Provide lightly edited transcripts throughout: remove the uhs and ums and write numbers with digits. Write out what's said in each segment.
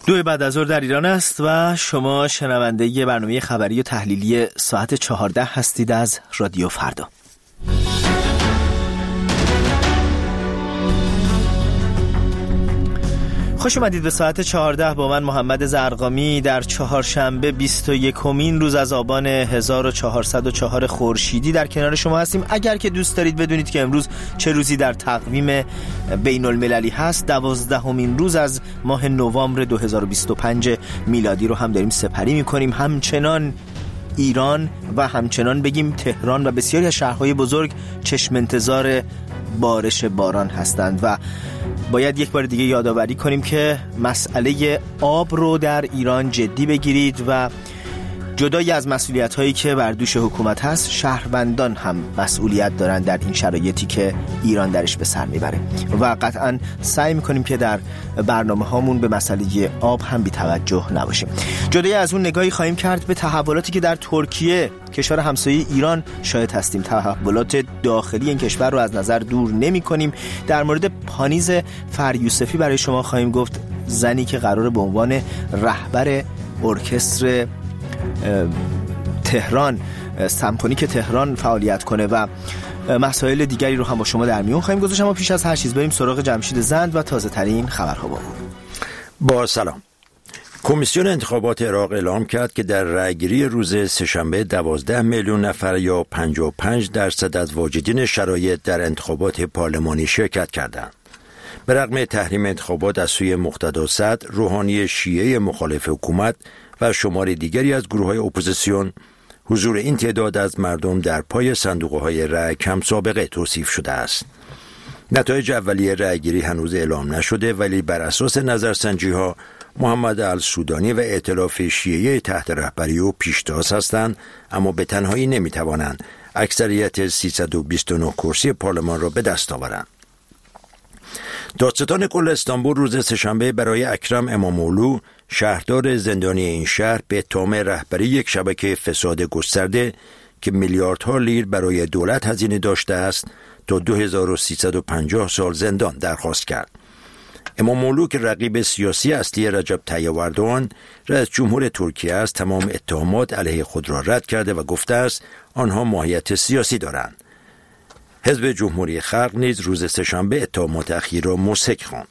2 بعد از ظهر در ایران است و شما شنونده برنامه خبری و تحلیلی ساعت 14 هستید از رادیو فردا. خوش اومدید به ساعت 14 با من محمد زرقامی در چهارشنبه 21مین روز از آبان 1404 خورشیدی در کنار شما هستیم. اگر که دوست دارید بدونید که امروز چه روزی در تقویم بین المللی هست، 12مین روز از ماه نوامبر 2025 میلادی رو هم داریم سپری میکنیم. همچنان ایران و همچنان بگیم تهران و بسیاری از شهرهای بزرگ چشم انتظار بارش باران هستند و باید یک بار دیگه یادآوری کنیم که مسئله آب رو در ایران جدی بگیرید و جدای از مسئولیت‌هایی که بر دوش حکومت هست، شهروندان هم مسئولیت دارن در این شرایطی که ایران درش به سر میبره و قطعاً سعی میکنیم که در برنامه هامون به مسئله آب هم بی توجه نباشیم. جدای از اون نگاهی خواهیم کرد به تحولاتی که در ترکیه، کشور همسایه ایران، شاهد هستیم. تحولات داخلی این کشور رو از نظر دور نمی کنیم. در مورد پانیز فریوسفی برای شما خواهیم گفت، زنی که قراره به عنوان رهبر ارکستر تهران، سمفونیک تهران فعالیت کنه و مسائل دیگری رو هم با شما در میون خواهیم گذاشت. اما پیش از هر چیز بریم سراغ جمشید زند و تازه ترین خبرها با سلام. کمیسیون انتخابات عراق اعلام کرد که در رأیگیری روز سه‌شنبه 12 میلیون نفر یا 55% از واجدین شرایط در انتخابات پارلمانی شرکت کردند. به رغم تحریم انتخابات از سوی مقتدا صدر، روحانی شیعه مخالف حکومت و شمار دیگری از گروه‌های اپوزیسیون، حضور این تعداد از مردم در پای صندوق‌های رأی کم سابقه توصیف شده است. نتایج اولیه رأیگیری هنوز اعلام نشده، ولی بر اساس نظرسنجی‌ها محمد السودانی و ائتلاف شیعه تحت رهبری او پیشتاز هستند، اما به تنهایی نمی‌توانند اکثریت 329 کرسی پارلمان را به دست آورند. دادستان کل استانبول روز سه‌شنبه برای اکرم امام‌اولو، شهردار زندانی این شهر، به اتهام رهبری یک شبکه فساد گسترده که میلیاردها لیر برای دولت هزینه داشته است تا 2350 سال زندان درخواست کرد. امام‌اولو که رقیب سیاسی اصلی رجب طیب اردوغان رئیس جمهور ترکیه است، تمام اتهامات علیه خود را رد کرده و گفته است آنها ماهیت سیاسی دارند. حزب جمهوری خلق نیز روز سه‌شنبه اتهامات اخیر را مسک خواند.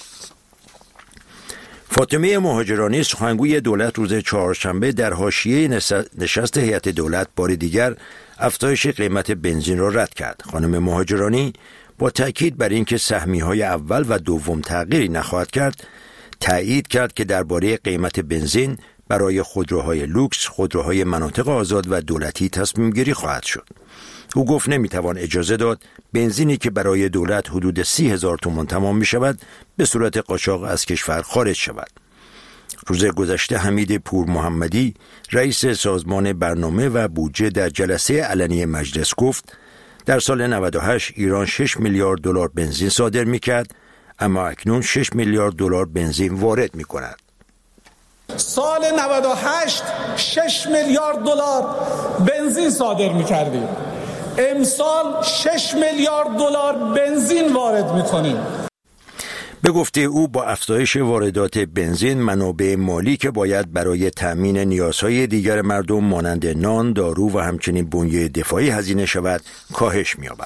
فاطمه مهاجرانی، سخنگوی دولت، روز چهارشنبه در حاشیه نشست هیئت دولت بار دیگر افزایش قیمت بنزین را رد کرد. خانم مهاجرانی با تأکید بر اینکه سهمیه‌های اول و دوم تغییری نخواهد کرد، تأیید کرد که درباره قیمت بنزین برای خودروهای لوکس، خودروهای مناطق آزاد و دولتی تصمیم گیری خواهد شد. او گفت نمیتوان اجازه داد بنزینی که برای دولت حدود 30,000 تومان تمام می شود به صورت قاچاق از کشور خارج شود. روز گذشته حمید پور محمدی، رئیس سازمان برنامه و بودجه، در جلسه علنی مجلس گفت در سال 98 ایران 6 میلیارد دلار بنزین صادر می کرد، اما اکنون 6 میلیارد دلار بنزین وارد می کند. سال 98 6 میلیارد دلار بنزین صادر می کردیم، امسال 6 میلیارد دلار بنزین وارد می‌کنیم. به گفته او با افزایش واردات بنزین، منابع مالی که باید برای تأمین نیازهای دیگر مردم مانند نان، دارو و همچنین بنیه دفاعی هزینه شود کاهش می‌یابد.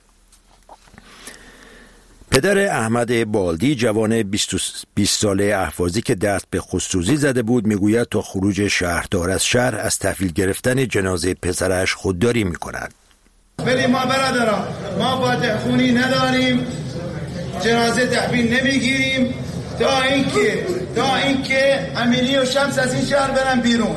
پدر احمد بالدی، جوان 20 ساله اهوازی که دست به خودسوزی زده بود، میگوید تا خروج شهردار از شهر از تحویل گرفتن جنازه پسرش خودداری می‌کند. ولی ما برادران، ما با خونی نداریم، جنازه تحویل نمیگیریم تا اینکه امینی و شمس از این شهر برن بیرون.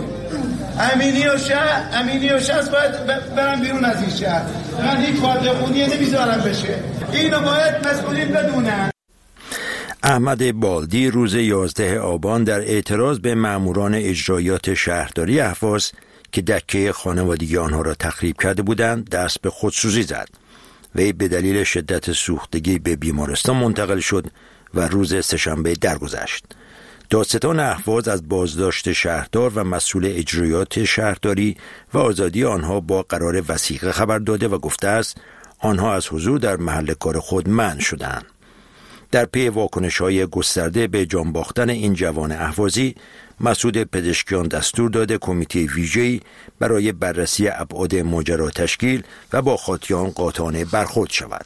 امینی و شمس باید برن بیرون از این شهر. من این فاتح خونی نمیذارم بشه. اینو باید مسئولین بدونن. احمد بالدی روز 11 آبان در اعتراض به ماموران اجرایات شهرداری اهواز که دکه خانوادگی آنها را تخریب کرده بودند دست به خودسوزی زد. وی به دلیل شدت سوختگی به بیمارستان منتقل شد و روز سه‌شنبه درگذشت. دادستان اهواز از بازداشت شهردار و مسئول اجرایات شهرداری و آزادی آنها با قرار وثیقه خبر داده و گفته است آنها از حضور در محل کار خود منع شدند. در پی واکنش‌های گسترده به جان باختن این جوان اهوازی، مسعود پزشکیان دستور داده کمیته ویژه‌ای برای بررسی ابعاد ماجرا تشکیل و با خاطیان قاطعانه برخورد شود.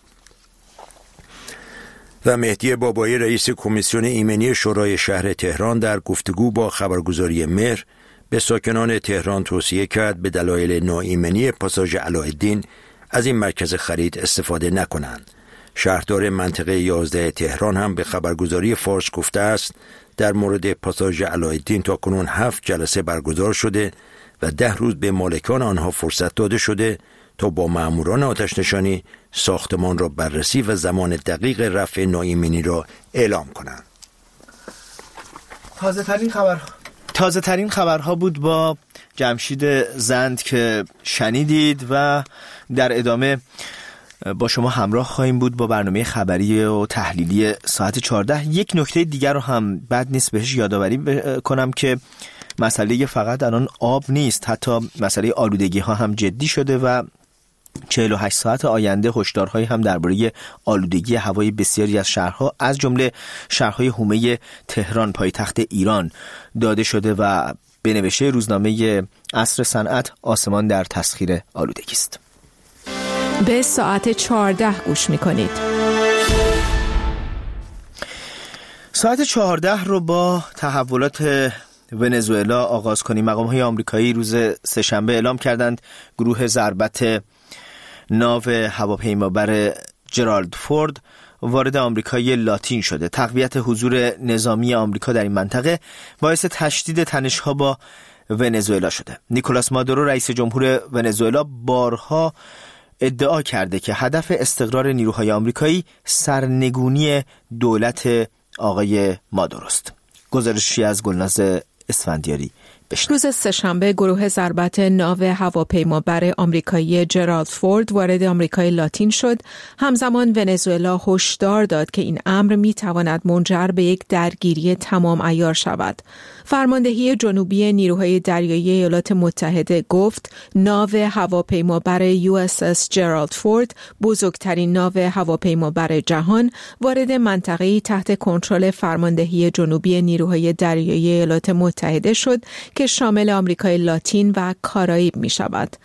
و مهدی بابایی رئیس کمیسیون ایمنی شورای شهر تهران در گفتگو با خبرگزاری مهر به ساکنان تهران توصیه کرد به دلایل ناایمنی پاساژ علاءالدین از این مرکز خرید استفاده نکنند. شهردار منطقه 11 تهران هم به خبرگزاری فارس گفته است در مورد پاساژ علاءالدین تاکنون 7 جلسه برگزار شده و 10 روز به مالکان آنها فرصت داده شده تا با ماموران آتش نشانی ساختمان را بررسی و زمان دقیق رفع ناایمنی را اعلام کنند. تازه ترین خبرها بود با جمشید زند که شنیدید و در ادامه با شما همراه خواهیم بود با برنامه خبری و تحلیلی ساعت 14. یک نکته دیگر رو هم بد نیست بهش یادآوری کنم که مسئله فقط الان آب نیست، حتی مسئله آلودگی ها هم جدی شده و 48 ساعت آینده هشدارهایی هم درباره آلودگی هوای بسیاری از شهرها از جمله شهرهای حومه تهران پایتخت ایران داده شده و به نوشته روزنامه عصر صنعت آسمان در تسخیر آلودگی است. به ساعت 14 گوش می‌کنید. ساعت 14 رو با تحولات ونزوئلا آغاز کنیم. مقام‌های آمریکایی روز سه‌شنبه اعلام کردند گروه ضربت ناو هواپیمابر جرالد فورد وارد آمریکای لاتین شده. تقویت حضور نظامی آمریکا در این منطقه باعث تشدید تنش‌ها با ونزوئلا شده. نیکولاس مادورو رئیس جمهور ونزوئلا بارها ادعا کرده که هدف استقرار نیروهای آمریکایی سرنگونی دولت آقای مادوروست. گزارشی از گلناز اسفندیاری. روز سه‌شنبه گروه ضربت ناو هواپیمابر آمریکایی جرالد فورد وارد آمریکای لاتین شد. همزمان ونزوئلا هشدار داد که این امر می‌تواند منجر به یک درگیری تمام عیار شود. فرماندهی جنوبی نیروهای دریایی ایالات متحده گفت ناو هواپیمابر USS جرالد فورد، بزرگترین ناو هواپیمابر جهان، وارد منطقه‌ای تحت کنترل فرماندهی جنوبی نیروهای دریایی ایالات متحده شد که شامل آمریکای لاتین و کارائیب می شود.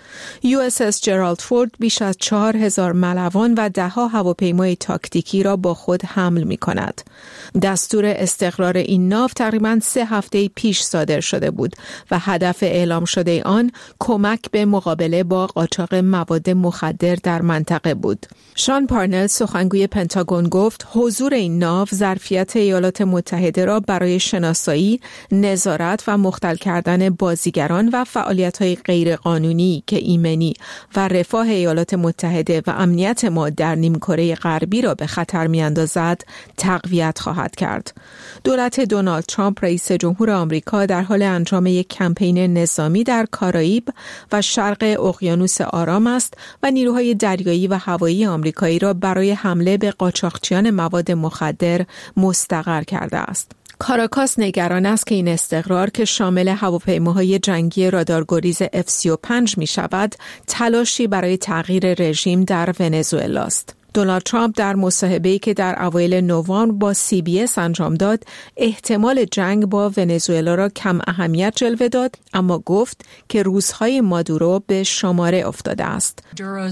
USS جرالد فورد بیش از 4000 ملوان و 10 هواپیمای تاکتیکی را با خود حمل می کند. دستور استقرار این ناو تقریباً 3 هفته پیش صادر شده بود و هدف اعلام شده آن کمک به مقابله با قاچاق مواد مخدر در منطقه بود. شان پارنل سخنگوی پنتاگون گفت حضور این ناو ظرفیت ایالات متحده را برای شناسایی، نظارت و مختل کردن بازیگران و فعالیت‌های غیرقانونی که ایمنی و رفاه ایالات متحده و امنیت ما در نیمکره غربی را به خطر می‌اندازد تقویت خواهد کرد. دولت دونالد ترامپ رئیس جمهور آمریکا در حال انجام یک کمپین نظامی در کارائیب و شرق اقیانوس آرام است و نیروهای دریایی و هوایی آمریکایی را برای حمله به قاچاقچیان مواد مخدر مستقر کرده است. کاراکاس نگران است که این استقرار که شامل هواپیماهای جنگی رادارگریز F-35 می شود، تلاشی برای تغییر رژیم در ونزوئلا است. دونالد ترامپ در مصاحبه‌ای که در اوایل نوامبر با CBS انجام داد، احتمال جنگ با ونزوئلا را کم اهمیت جلوه داد، اما گفت که روزهای مادورو به شماره افتاده است.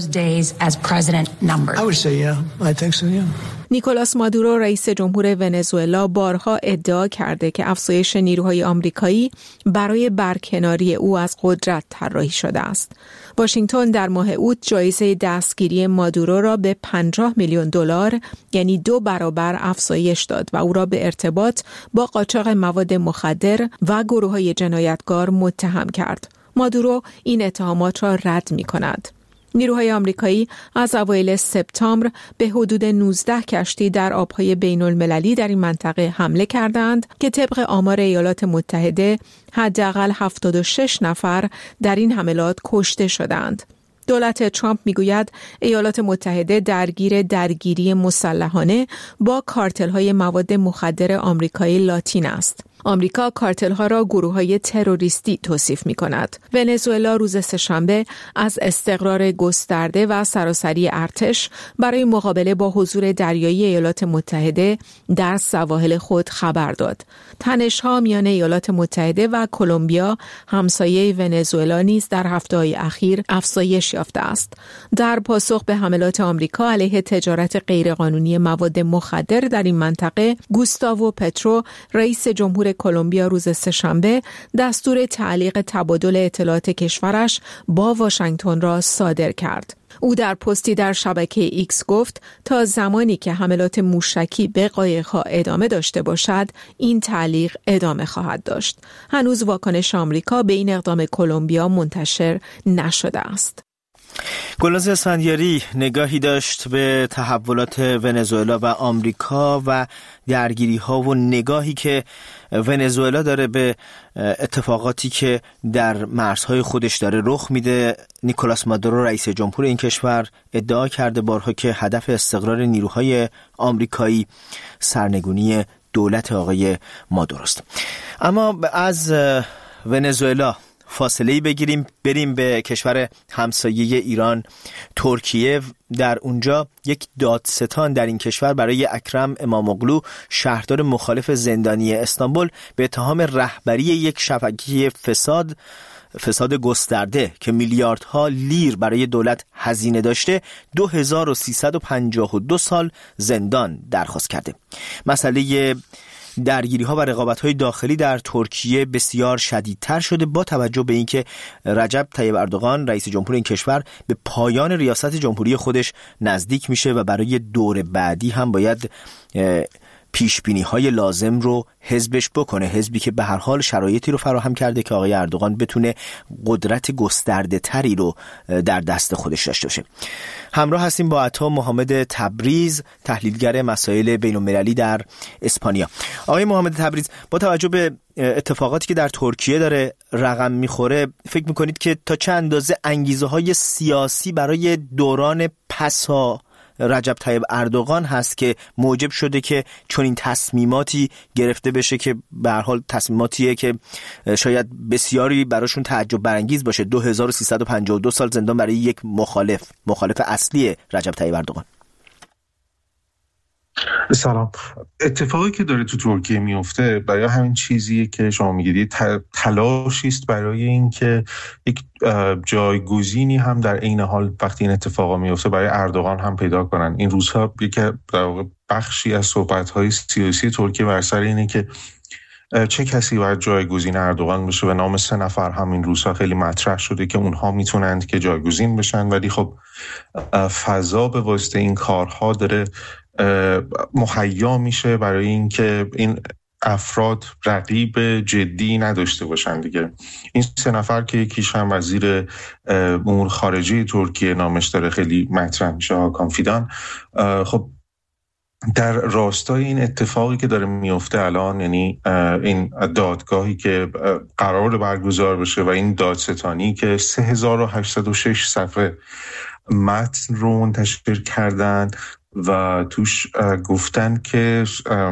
نیکولاس مادورو رئیس جمهور ونزوئلا بارها ادعا کرده که افزایش نیروهای آمریکایی برای برکناری او از قدرت طراحی شده است. واشنگتن در ماه اوت جایزه دستگیری مادورو را به $50 میلیون یعنی 2 برابر افزایش داد و او را به ارتباط با قاچاق مواد مخدر و گروه‌های جنایتکار متهم کرد. مادورو این اتهامات را رد می‌کند. نیروهای آمریکایی از اوایل سپتامبر به حدود 19 کشتی در آبهای بین المللی در این منطقه حمله کردند که طبق آمار ایالات متحده حداقل 76 نفر در این حملات کشته شدند. دولت ترامپ میگوید ایالات متحده درگیری مسلحانه با کارتل‌های مواد مخدر آمریکایی لاتین است. آمریکا کارتل‌ها را گروه‌های تروریستی توصیف می‌کند. ونزوئلا روز سه‌شنبه از استقرار گسترده و سراسری ارتش برای مقابله با حضور دریایی ایالات متحده در سواحل خود خبر داد. تنش‌ها میان ایالات متحده و کلمبیا همسایه ونزوئلا نیز در هفته‌های اخیر افزایش یافته است. در پاسخ به حملات آمریکا علیه تجارت غیرقانونی مواد مخدر در این منطقه، گوستاوو پترو، رئیس جمهور کلمبیا روز سه‌شنبه دستور تعلیق تبادل اطلاعات کشورش با واشنگتن را صادر کرد. او در پستی در شبکه ایکس گفت تا زمانی که حملات موشکی به قایق‌ها ادامه داشته باشد، این تعلیق ادامه خواهد داشت. هنوز واکنش آمریکا به این اقدام کلمبیا منتشر نشده است. گلناز اسفندیاری نگاهی داشت به تحولات ونزوئلا و آمریکا و درگیری‌ها و نگاهی که ونزوئلا داره به اتفاقاتی که در مرزهای خودش داره رخ میده. نیکولاس مادورو رئیس جمهور این کشور ادعا کرده بارها که هدف استقرار نیروهای آمریکایی سرنگونی دولت آقای مادوروست. اما از ونزوئلا فاصله‌ای بگیریم بریم به کشور همسایه ایران، ترکیه. در اونجا یک دادستان در این کشور برای اکرم اماموغلو، شهردار مخالف زندانی استانبول، به اتهام رهبری یک شبکه فساد گسترده که میلیاردها لیر برای دولت هزینه داشته 2352 سال زندان درخواست کرده. مسئله درگیری‌ها و رقابت‌های داخلی در ترکیه بسیار شدیدتر شده با توجه به اینکه رجب طیب اردوغان رئیس جمهور این کشور به پایان ریاست جمهوری خودش نزدیک میشه و برای دور بعدی هم باید پیشبینی‌های لازم رو حزبش بکنه، حزبی که به هر حال شرایطی رو فراهم کرده که آقای اردوغان بتونه قدرت گسترده تری رو در دست خودش داشته باشه. همراه هستیم با عطا محمد تبریز، تحلیلگر مسائل بین‌المللی در اسپانیا. آقای محمد تبریز، با توجه به اتفاقاتی که در ترکیه داره رقم میخوره، فکر میکنید که تا چه اندازه انگیزه‌های سیاسی برای دوران پسا رجب طیب اردوغان هست که موجب شده که چون این تصمیماتی گرفته بشه که به هر حال تصمیماتیه که شاید بسیاری براشون تعجب برانگیز باشه؟ 2352 سال زندان برای یک مخالف اصلی رجب طیب اردوغان. سلام. اتفاقی که داره تو ترکیه میفته برای همین چیزیه که شما میگید، تلاشی است برای اینکه یک جایگزینی هم در عین حال وقتی این اتفاقا میفته برای اردوغان هم پیدا کنن. این روزها که در واقع بخشی از صحبت‌های سیاسی ترکیه بر سر اینه که چه کسی باید جایگزین اردوغان بشه و نام 3 نفر هم این روزها خیلی مطرح شده که اونها میتونند که جایگزین بشن، ولی خب فضا به واسطه این کارها داره مهیا میشه برای اینکه این افراد رقیب جدی نداشته باشن دیگه. این 3 نفر که یکیش هم وزیر امور خارجه ترکیه نامش داره خیلی مطرح میشه، هاکان فیدان، خب در راستای این اتفاقی که داره میفته الان، یعنی این دادگاهی که قرار برگزار بشه و این دادستانی که 3806 صفحه متن رو منتشر کردن و توش گفتن که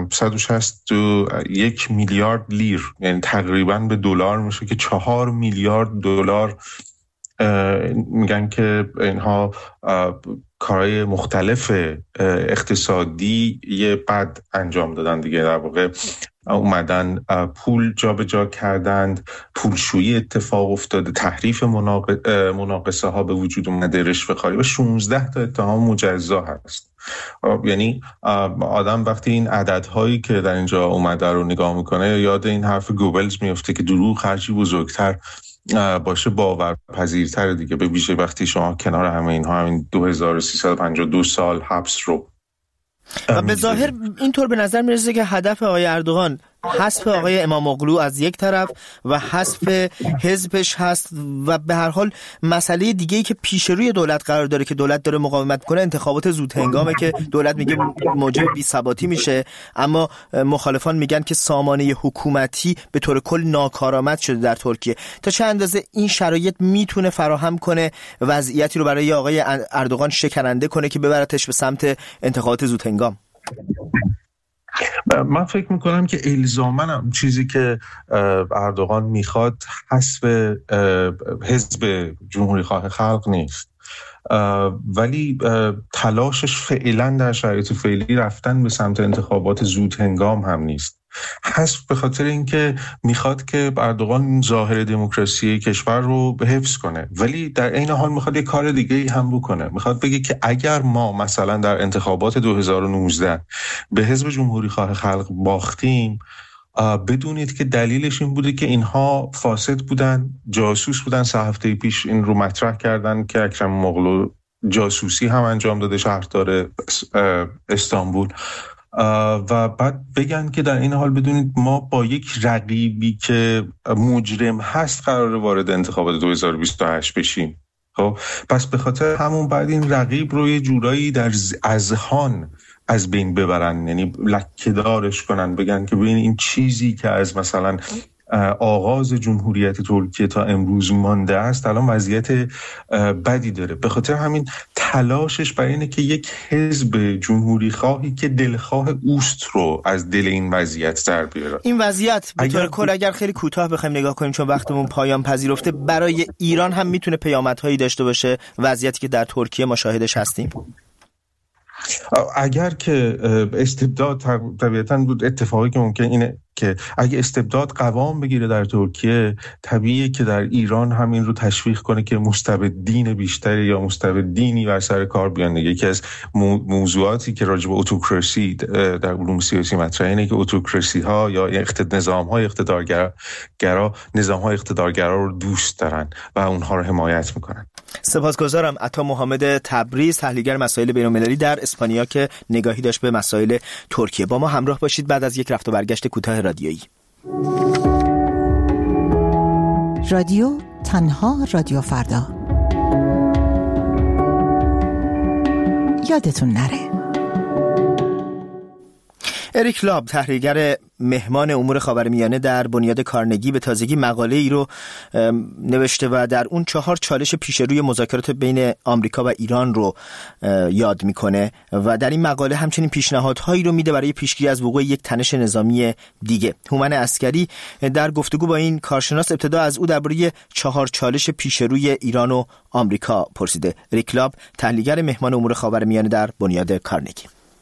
161 میلیارد لیر، یعنی تقریباً به دلار میشه که 4 میلیارد دلار، میگن که اینها کارهای مختلف اقتصادی یه بد انجام دادن دیگه. در واقع اومدن پول جابجا کردند، پولشویی اتفاق افتاده، تحریف مناقصه ها به وجود اومده، رشوه خواری و 16 تا اتهام مجزا هست. یعنی آدم وقتی این عددهایی که در اینجا اومده رو نگاه میکنه یاد این حرف گوبلز میفته که دروغ هرچی بزرگتر باشه باورپذیرتر دیگه، به ویژه وقتی شما کنار همه اینها همین 2352 سال حبس رو و به ظاهر اینطور به نظر میرسه که هدف آقای اردوغان حذف آقای اماموغلو از یک طرف و حذف حزبش هست و به هر حال مسئله دیگه‌ای که پیش روی دولت قرار داره که دولت داره مقاومت کنه انتخابات زود هنگامه که دولت میگه موجب بی‌ثباتی میشه، اما مخالفان میگن که سامانه حکومتی به طور کل ناکارآمد شده در ترکیه. تا چه اندازه این شرایط میتونه فراهم کنه وضعیتی رو برای آقای اردوغان شکننده کنه که ببرتش به سمت انتخابات زود هنگام؟ من فکر میکنم که الزاماً چیزی که اردوغان میخواد حذف حزب جمهوری خواه خلق نیست، ولی تلاشش فعلا در شرایط فعلی رفتن به سمت انتخابات زود هنگام هم نیست. حذف به خاطر اینکه میخواد که اردوغان ظاهر دموکراسی کشور رو به حفظ کنه، ولی در عین حال میخواد یک کار دیگه ای هم بکنه. میخواد بگه که اگر ما مثلا در انتخابات 2019 به حزب جمهوری خواه خلق باختیم، بدونید که دلیلش این بوده که اینها فاسد بودن، جاسوس بودن. 3 هفته پیش این رو مطرح کردن که اکرم مغلو جاسوسی هم انجام داده، شهردار استانبول، و بعد بگن که در این حال بدونید ما با یک رقیبی که مجرم هست قراره وارد انتخابات 2028 بشیم. خب پس به خاطر همون بعد این رقیب رو یه جورایی در اذهان از بین ببرن، یعنی لکه‌دارش کنن، بگن که ببین این چیزی که از مثلا آغاز جمهوریت ترکیه تا امروز مانده است الان وضعیت بدی داره. به خاطر همین تلاشش برای اینه که یک حزب جمهوری خواهی که دلخواه اوست رو از دل این وضعیت در بیاره. این وضعیت به طور کل اگر خیلی کوتاه بخوایم نگاه کنیم، چون وقتمون پایان پذیرفته، برای ایران هم میتونه پیامدهایی داشته باشه وضعیتی که در ترکیه ما شاهدش هستیم؟ اگر که استبداد طبیعتاً بود، اتفاقی که ممکن اینه که اگه استبداد قوام بگیره در ترکیه، طبیعیه که در ایران همین رو تشویق کنه که مستبدین بیشتری یا مستبدینی بر سر کار بیان. یکی از موضوعاتی که راجع به اتوکراسی در علوم سیاسی مطرحه اینه که اتوکراسی ها یا نظام های اقتدارگرا رو دوست دارن و اونها رو حمایت میکنن. سپاسگزارم. عطا محمد تبریز، تحلیلگر مسائل بین‌المللی در اسپانیا که نگاهی داشت به مسائل ترکیه. با ما همراه باشید بعد از یک رفت و برگشت کوتاه رادیویی. رادیو تنها رادیو فردا. یادتون نره. اریک لاب، تحلیلگر مهمان امور خاورمیانه در بنیاد کارنگی، به تازگی مقاله ای رو نوشته و در اون 4 چالش پیش روی مذاکرات بین آمریکا و ایران رو یاد میکنه و در این مقاله همچنین پیشنهادهایی رو میده برای پیشگیری از وقوع یک تنش نظامی دیگه. هومن عسکری در گفتگو با این کارشناس ابتدا از او درباره 4 چالش پیش روی ایران و آمریکا پرسیده. اریک لاب، تحلیلگر مهمان امور خاورمیانه در بنیاد کارنگی.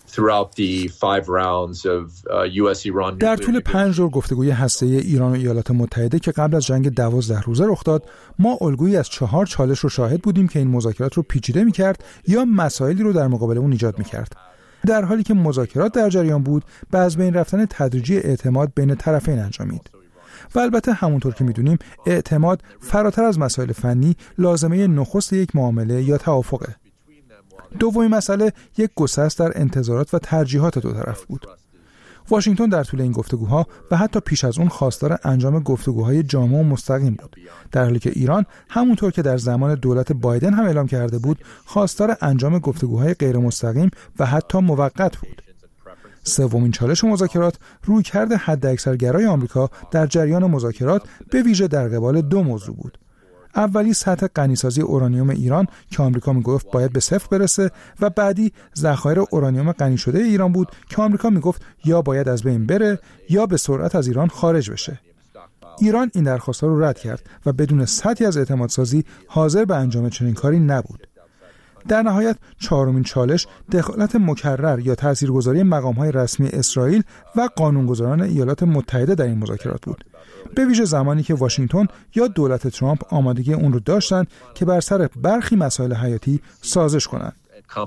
در طول 5 دور گفتگوی هسته‌ای ایران و ایالات متحده که قبل از جنگ 12 روزه رخ داد، ما الگویی از 4 چالش رو شاهد بودیم که این مذاکرات رو پیچیده می‌کرد یا مسائلی رو در مقابل اون ایجاد می‌کرد. در حالی که مذاکرات در جریان بود، به از بین رفتن تدریجی اعتماد بین طرفین انجامید. و البته همونطور که می‌دونیم، اعتماد فراتر از مسائل فنی لازمه نخست یک معامله یا توافقه. دومین مسئله یک گسست در انتظارات و ترجیحات دو طرف بود. واشنگتن در طول این گفتگوها و حتی پیش از اون خواستار انجام گفتگوهای جامع و مستقیم بود، در حالی که ایران همونطور که در زمان دولت بایدن هم اعلام کرده بود خواستار انجام گفتگوهای غیر مستقیم و حتی موقت بود. سومین چالش مذاکرات رویکرد حداکثرگرای آمریکا در جریان مذاکرات به ویژه در قبال 2 موضوع بود. اولی سطح غنیسازی اورانیوم ایران که آمریکا میگفت باید به 0 برسه و بعدی ذخایر اورانیوم غنی شده ایران بود که آمریکا میگفت یا باید از بین بره یا به سرعت از ایران خارج بشه. ایران این درخواست‌ها رو رد کرد و بدون سطحی از اعتمادسازی حاضر به انجام چنین کاری نبود. در نهایت 4مین چالش دخالت مکرر یا تاثیرگذاری مقام‌های رسمی اسرائیل و قانونگذاران ایالات متحده در این مذاکرات بود، به ویژه زمانی که واشنگتن یا دولت ترامپ آمادگی اون رو داشتند که بر سر برخی مسائل حیاتی سازش کنند.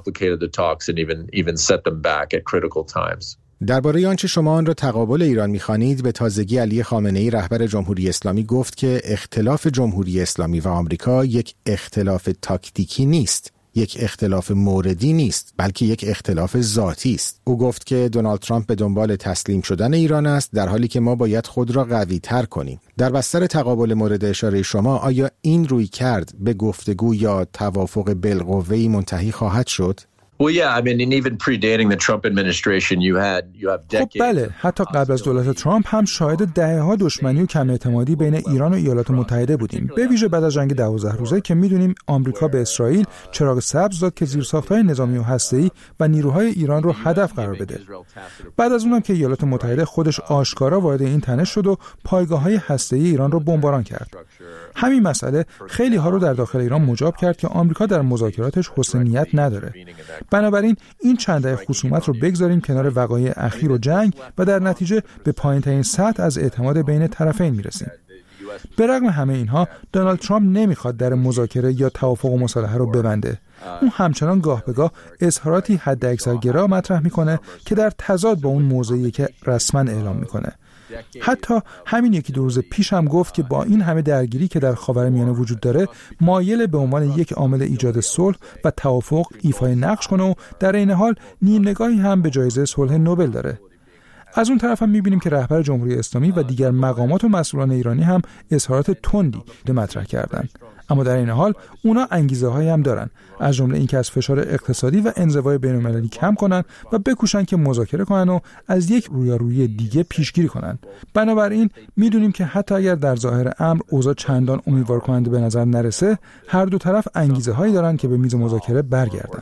درباره آنچه شما آن را تقابل ایران می‌خوانید، به تازگی علی خامنه‌ای رهبر جمهوری اسلامی گفت که اختلاف جمهوری اسلامی و آمریکا یک اختلاف تاکتیکی نیست، یک اختلاف موردی نیست، بلکه یک اختلاف ذاتی است. او گفت که دونالد ترامپ به دنبال تسلیم شدن ایران است، در حالی که ما باید خود را قوی تر کنیم. در بستر تقابل مورد اشاره شما، آیا این روی کرد به گفتگو یا توافق بالقوه‌ای منتهی خواهد شد؟ خب بله، حتی قبل از دولت ترامپ هم شاهد دهه‌ها دشمنی و کم اعتمادی بین ایران و ایالات متحده بودیم، به ویژه بعد از جنگ 12 روزه که میدونیم آمریکا به اسرائیل چراغ سبز داد که زیرساخت‌های نظامی و هسته‌ای و نیروهای ایران رو هدف قرار بده. بعد از اونم که ایالات متحده خودش آشکارا وارد این تنش شد و پایگاه‌های هسته‌ای ایران رو بمباران کرد. همین مسئله خیلی ها رو در داخل ایران مجاب کرد که آمریکا در مذاکراتش حسن نیت نداره. بنابراین این چند دهه خصومت رو بگذاریم کنار وقایع اخیر و جنگ و در نتیجه به پایین‌ترین سطح از اعتماد بین طرفین میرسیم. به رغم همه اینها دونالد ترامپ نمیخواد در مذاکره یا توافق و مصالحه رو ببنده. اون همچنان گاه به گاه اظهاراتی حداکثرگرا مطرح میکنه که در تضاد با اون موضعی که رسما اعلام میکنه. حتی همین یکی دو روز پیش هم گفت که با این همه درگیری که در خاورمیانه وجود داره مایل به عنوان یک عامل ایجاد صلح و توافق ایفای نقش کنه و در این حال نیم نگاهی هم به جایزه صلح نوبل داره. از اون طرف هم می‌بینیم که رهبر جمهوری اسلامی و دیگر مقامات و مسئولان ایرانی هم اظهارات تندی مطرح کردند. اما در این حال اونا انگیزه‌هایی هم دارن، از جمله اینکه از فشار اقتصادی و انزوای بین‌المللی کم کنن و بکوشن که مذاکره کنن و از یک رویارویی دیگه پیشگیری کنن. بنابراین میدونیم که حتی اگر در ظاهر امر اوضاع چندان امیدوار کننده به نظر نرسه، هر دو طرف انگیزه‌هایی دارن که به میز مذاکره برگردن.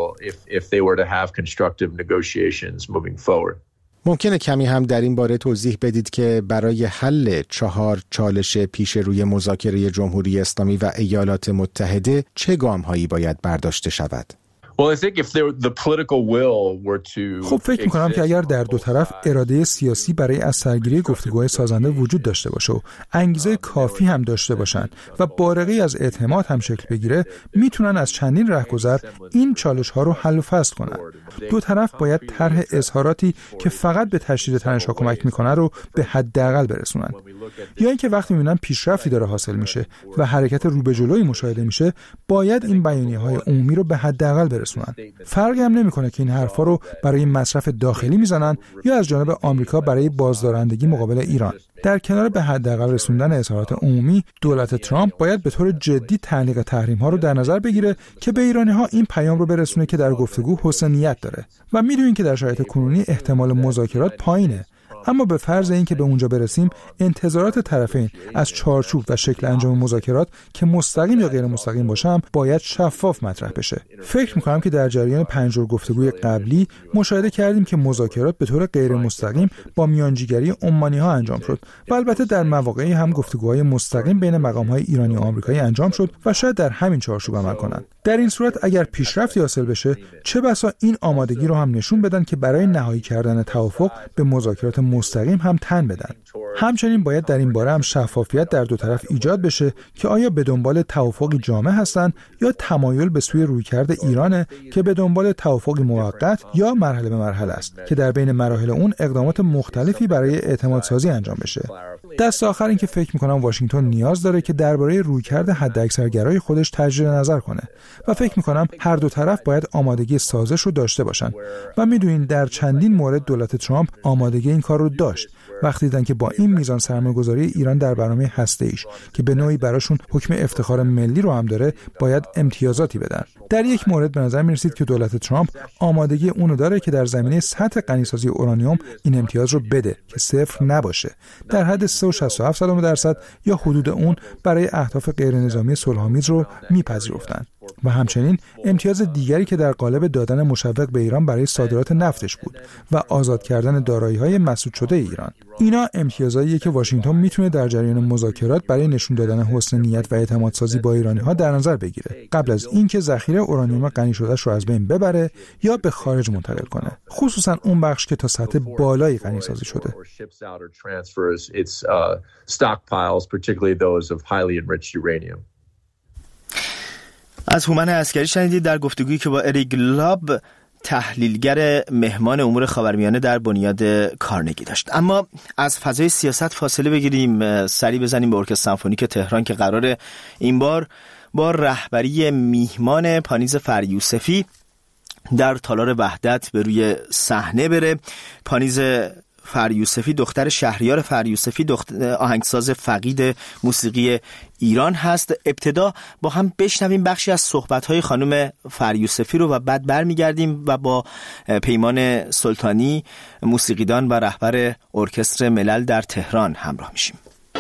ممکنه کمی هم در این باره توضیح بدید که برای حل 4 چالش پیش روی مذاکره جمهوری اسلامی و ایالات متحده چه گام‌هایی باید برداشته شود؟ خب فکر می‌کنم که اگر در دو طرف اراده سیاسی برای از سرگیری گفتگوهای سازنده وجود داشته باشه و انگیزه کافی هم داشته باشن و بارقه‌ای از اعتماد هم شکل بگیره، میتونن از چندین راهگذر این چالش‌ها رو حل و فصل کنن. دو طرف باید طرح اظهاراتی که فقط به تشدید تنش‌ها کمک می‌کنه رو به حداقل برسونن. یا اینکه وقتی می‌بینن پیشرفتی داره حاصل میشه و حرکت رو به جلوی مشاهده میشه، باید این بیانیه‌های عمومی رو به حداقل برسونن. فرقی هم نمی‌کنه که این حرفا رو برای مصرف داخلی میزنن یا از جانب آمریکا برای بازدارندگی مقابل ایران. در کنار به حداقل رسوندن اظهارات عمومی، دولت ترامپ باید به طور جدی تعلیق تحریم‌ها رو در نظر بگیره که به ایرانی‌ها این پیام رو برسونه که در گفتگو حسن نیت داره. و می‌دونین که در شرایط کنونی احتمال مذاکرات پایینه. اما به فرض اینکه به اونجا برسیم، انتظارات طرفین از چارچوب و شکل انجام مذاکرات که مستقیم یا غیر مستقیم باشه باید شفاف مطرح بشه. فکر می‌کنم که در جریان 5 جور گفتگوی قبلی مشاهده کردیم که مذاکرات به طور غیر مستقیم با میانجیگری عمانی‌ها انجام شد و البته در مواقعی هم گفتگوهای مستقیم بین مقام‌های ایرانی و آمریکایی انجام شد و شاید در همین چارچوب عمل کنند. در این صورت اگر پیشرفتی حاصل بشه، چه بسا این آمادگی رو هم نشون بدن که برای نهایی کردن توافق به مذاکرات مستقیم هم تن بدن. همچنین باید در این باره هم شفافیت در دو طرف ایجاد بشه که آیا به دنبال توافقی جامع هستن یا تمایل به سوی رویکرد ایرانه که به دنبال توافقی موقت یا مرحله به مرحله است که در بین مراحل اون اقدامات مختلفی برای اعتماد سازی انجام بشه. دست آخر این که فکر می‌کنم واشنگتن نیاز داره که درباره رویکرد حداکثرگرای خودش تجدید نظر کنه و فکر می‌کنم هر دو طرف باید آمادگی سازش رو داشته باشن و می‌دونین در چندین مورد دولت ترامپ آمادگی این کار رو داشت. وقتی دیدن که با این میزان سرمایه‌گذاری ایران در برنامه هسته‌ایش که به نوعی براشون حکم افتخار ملی رو هم داره، باید امتیازاتی بدن. در یک مورد به نظر می‌رسید که دولت ترامپ آمادگی اونو داره که در زمینه سطح غنیسازی اورانیوم این امتیاز رو بده که صفر نباشه، در حد 3.67% یا حدود اون برای اهداف غیرنظامی صلح‌آمیز رو میپذیرفتن. و همچنین امتیاز دیگری که در قالب دادن مشوق به ایران برای صادرات نفتش بود و آزاد کردن دارایی‌های مسدود شده ایران. اینا امتیازاییه که واشنگتن میتونه در جریان مذاکرات برای نشون دادن حسن نیت و اعتماد سازی با ایرانی‌ها در نظر بگیره قبل از اینکه ذخیره اورانیوم غنی شده‌اش رو از بین ببره یا به خارج منتقل کنه، خصوصا اون بخش که تا سطح بالایی غنی سازی شده. از هومن عسکری شنیدید در گفتگویی که با اریک لاب، تحلیلگر مهمان امور خاورمیانه در بنیاد کارنگی داشت. اما از فضای سیاست فاصله بگیریم، سری بزنیم به ارکستر سمفونیک تهران که قراره این بار با رهبری میهمان پانیز فریوسفی در تالار وحدت به روی صحنه بره. پانیز فریوسفی، دختر شهریار فریوسفی، آهنگساز فقید موسیقی ایران هست. ابتدا با هم بشنویم بخشی از صحبت‌های خانم فریوسفی رو و بعد برمیگردیم و با پیمان سلطانی، موسیقیدان و رهبر ارکستر ملل در تهران همراه میشیم.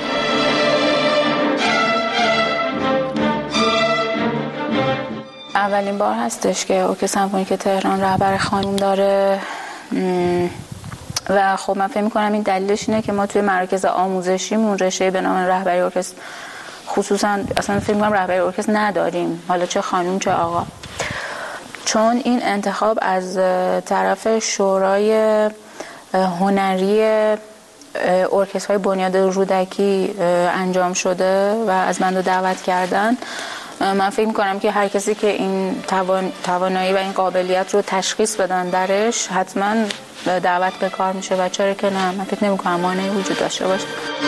اولین بار هستش که ارکستر سمفونیک تهران رهبر خانم داره و خب من فکر می‌کنم این دلیلش اینه که ما توی مراکز آموزشیمون رشته به نام رهبری ارکستر خصوصا اصلا فکر می‌کنم رهبری ارکستر نداریم، حالا چه خانم چه آقا، چون این انتخاب از طرف شورای هنری ارکسترهای بنیاد رودکی انجام شده و از من دعوت کردن. من فکر میکنم که هر کسی که این توانایی و این قابلیت رو تشخیص بدن درش حتما دعوت به کار میشه و چرا که نه، من فکر نمیکنم مانعی وجود داشته باشه.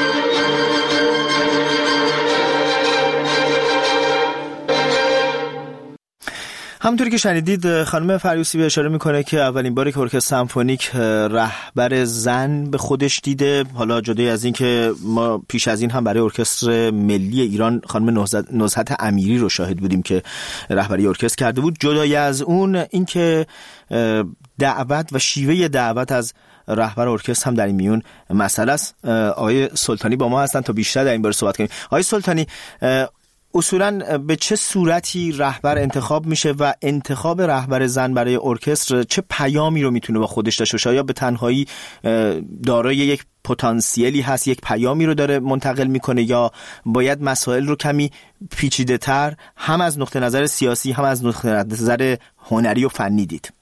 همونطوری که شنیدید خانم فریوسفی اشاره میکنه که اولین باری که ارکستر سمفونیک رهبر زن به خودش دیده. حالا جدای از این که ما پیش از این هم برای ارکستر ملی ایران خانم نزهت امیری رو شاهد بودیم که رهبری ارکستر کرده بود. جدای از اون این که دعوت و شیوه دعوت از رهبر ارکستر هم در این میون مسئله است. آقای سلطانی با ما هستن تا بیشتر در این باره صحبت کنیم. آقای سلطانی، اصولاً به چه صورتی رهبر انتخاب میشه و انتخاب رهبر زن برای ارکستر چه پیامی رو میتونه با خودش داشته باشه؟ آیا به تنهایی دارای یک پتانسیلی هست، یک پیامی رو داره منتقل میکنه، یا باید مسائل رو کمی پیچیده تر هم از نقطه نظر سیاسی هم از نقطه نظر هنری و فنی دید؟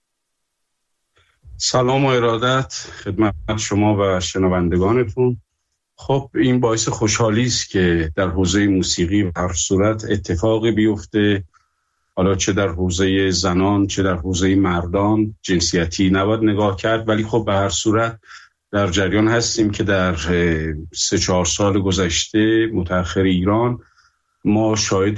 سلام و ارادت خدمت شما و شنوندگانتون. خب این باعث خوشحالی است که در حوزه موسیقی به هر صورت اتفاقی بیفته، حالا چه در حوزه زنان چه در حوزه مردان. جنسیتی نباید نگاه کرد، ولی خب به هر صورت در جریان هستیم که در 3-4 سال گذشته متأخر ایران ما شاهد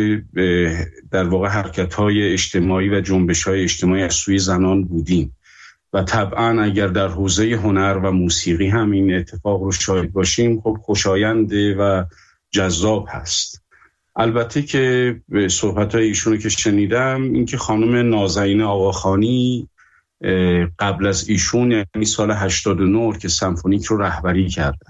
در واقع حرکت‌های اجتماعی و جنبش‌های اجتماعی از سوی زنان بودیم و طبعا اگر در حوزه هنر و موسیقی هم این اتفاق رو شاهد باشیم خب خوشاینده و جذاب هست. البته که صحبت‌های ایشونو که شنیدم، این که خانم نازنین آقاخانی قبل از ایشون یعنی سال 89 که سمفونیک رو رهبری کردن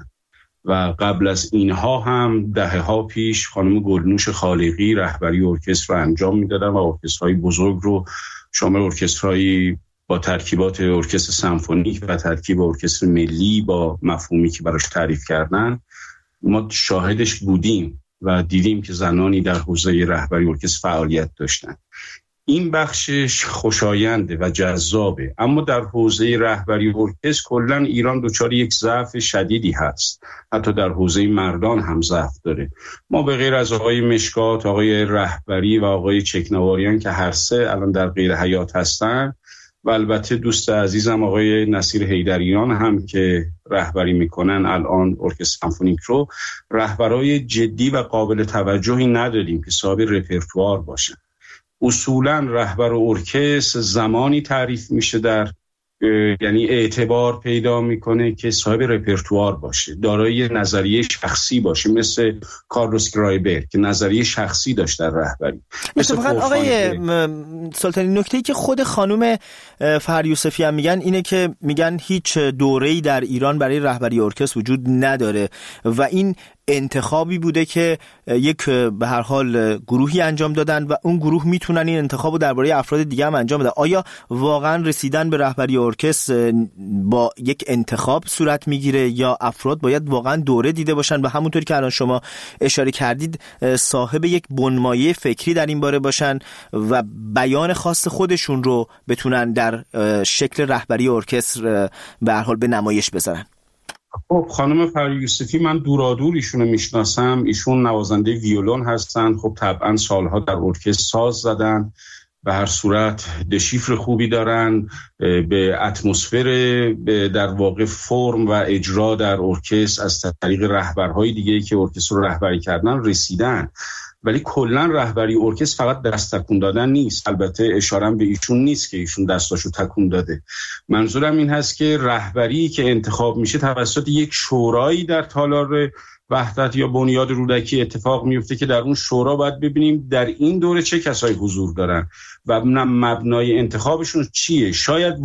و قبل از اینها هم دهه‌ها پیش خانم گلنوش خالقی رهبری ارکستر رو انجام میدادن و ارکسترهای بزرگ رو شامل ارکسترهای با ترکیبات ارکستر سمفونیک و ترکیب ارکستر ملی با مفهومی که براش تعریف کردن ما شاهدش بودیم و دیدیم که زنانی در حوزه رهبری ارکستر فعالیت داشتن. این بخشش خوشاینده و جذابه، اما در حوزه رهبری ارکستر کلا ایران دچار یک ضعف شدیدی هست، حتی در حوزه مردان هم ضعف داره. ما به غیر از آقای مشکات، آقای رهبری و آقای چکنواریان که هر سه الان در غیر حیات هستن و البته دوست عزیزم آقای نصیر حیدریان هم که رهبری میکنن الان ارکستر سمفونیک رو، رهبرای جدی و قابل توجهی نداریم که صاحب رپرتوار باشن. اصولا رهبر ارکستر زمانی تعریف میشه در یعنی اعتبار پیدا میکنه که صاحب رپرتوار باشه، دارای نظریه شخصی باشه، مثل کارلوس گرایبر که نظریه شخصی داشت در رهبری. اتفاقا آقای سلطانی نکته‌ای که خود خانم فریوسفی هم میگن اینه که میگن هیچ دوره‌ای در ایران برای رهبری ارکستر وجود نداره و این انتخابی بوده که یک به هر حال گروهی انجام دادن و اون گروه میتونن این انتخابو درباره افراد دیگه هم انجام بدن. آیا واقعا رسیدن به رهبری ارکستر با یک انتخاب صورت میگیره یا افراد باید واقعا دوره دیده باشن و همونطوری که الان شما اشاره کردید صاحب یک بنمایه فکری در این باره باشن و بیان خاص خودشون رو بتونن در شکل رهبری ارکستر به هر حال به نمایش بذارن؟ خب خانم فریوسفی من دورادور ایشونو میشناسم، ایشون نوازنده ویولون هستن، خب طبعا سالها در ارکستر ساز زدن، به هر صورت دشیفر خوبی دارن، به اتمسفر در واقع فرم و اجرا در ارکستر از طریق رهبرهای دیگه که ارکستر رو رهبری کردن رسیدن ولی کلا رهبری ارکستر فقط دست تکون دادن نیست. البته اشاره‌ام به ایشون نیست که ایشون دستاشو تکون داده. منظورم این هست که رهبری که انتخاب میشه توسط یک شورایی در تالار وحدت یا بنیاد رودکی اتفاق میفته که در اون شورا باید ببینیم در این دوره چه کسایی حضور دارن و مبنای انتخابشون چیه. شاید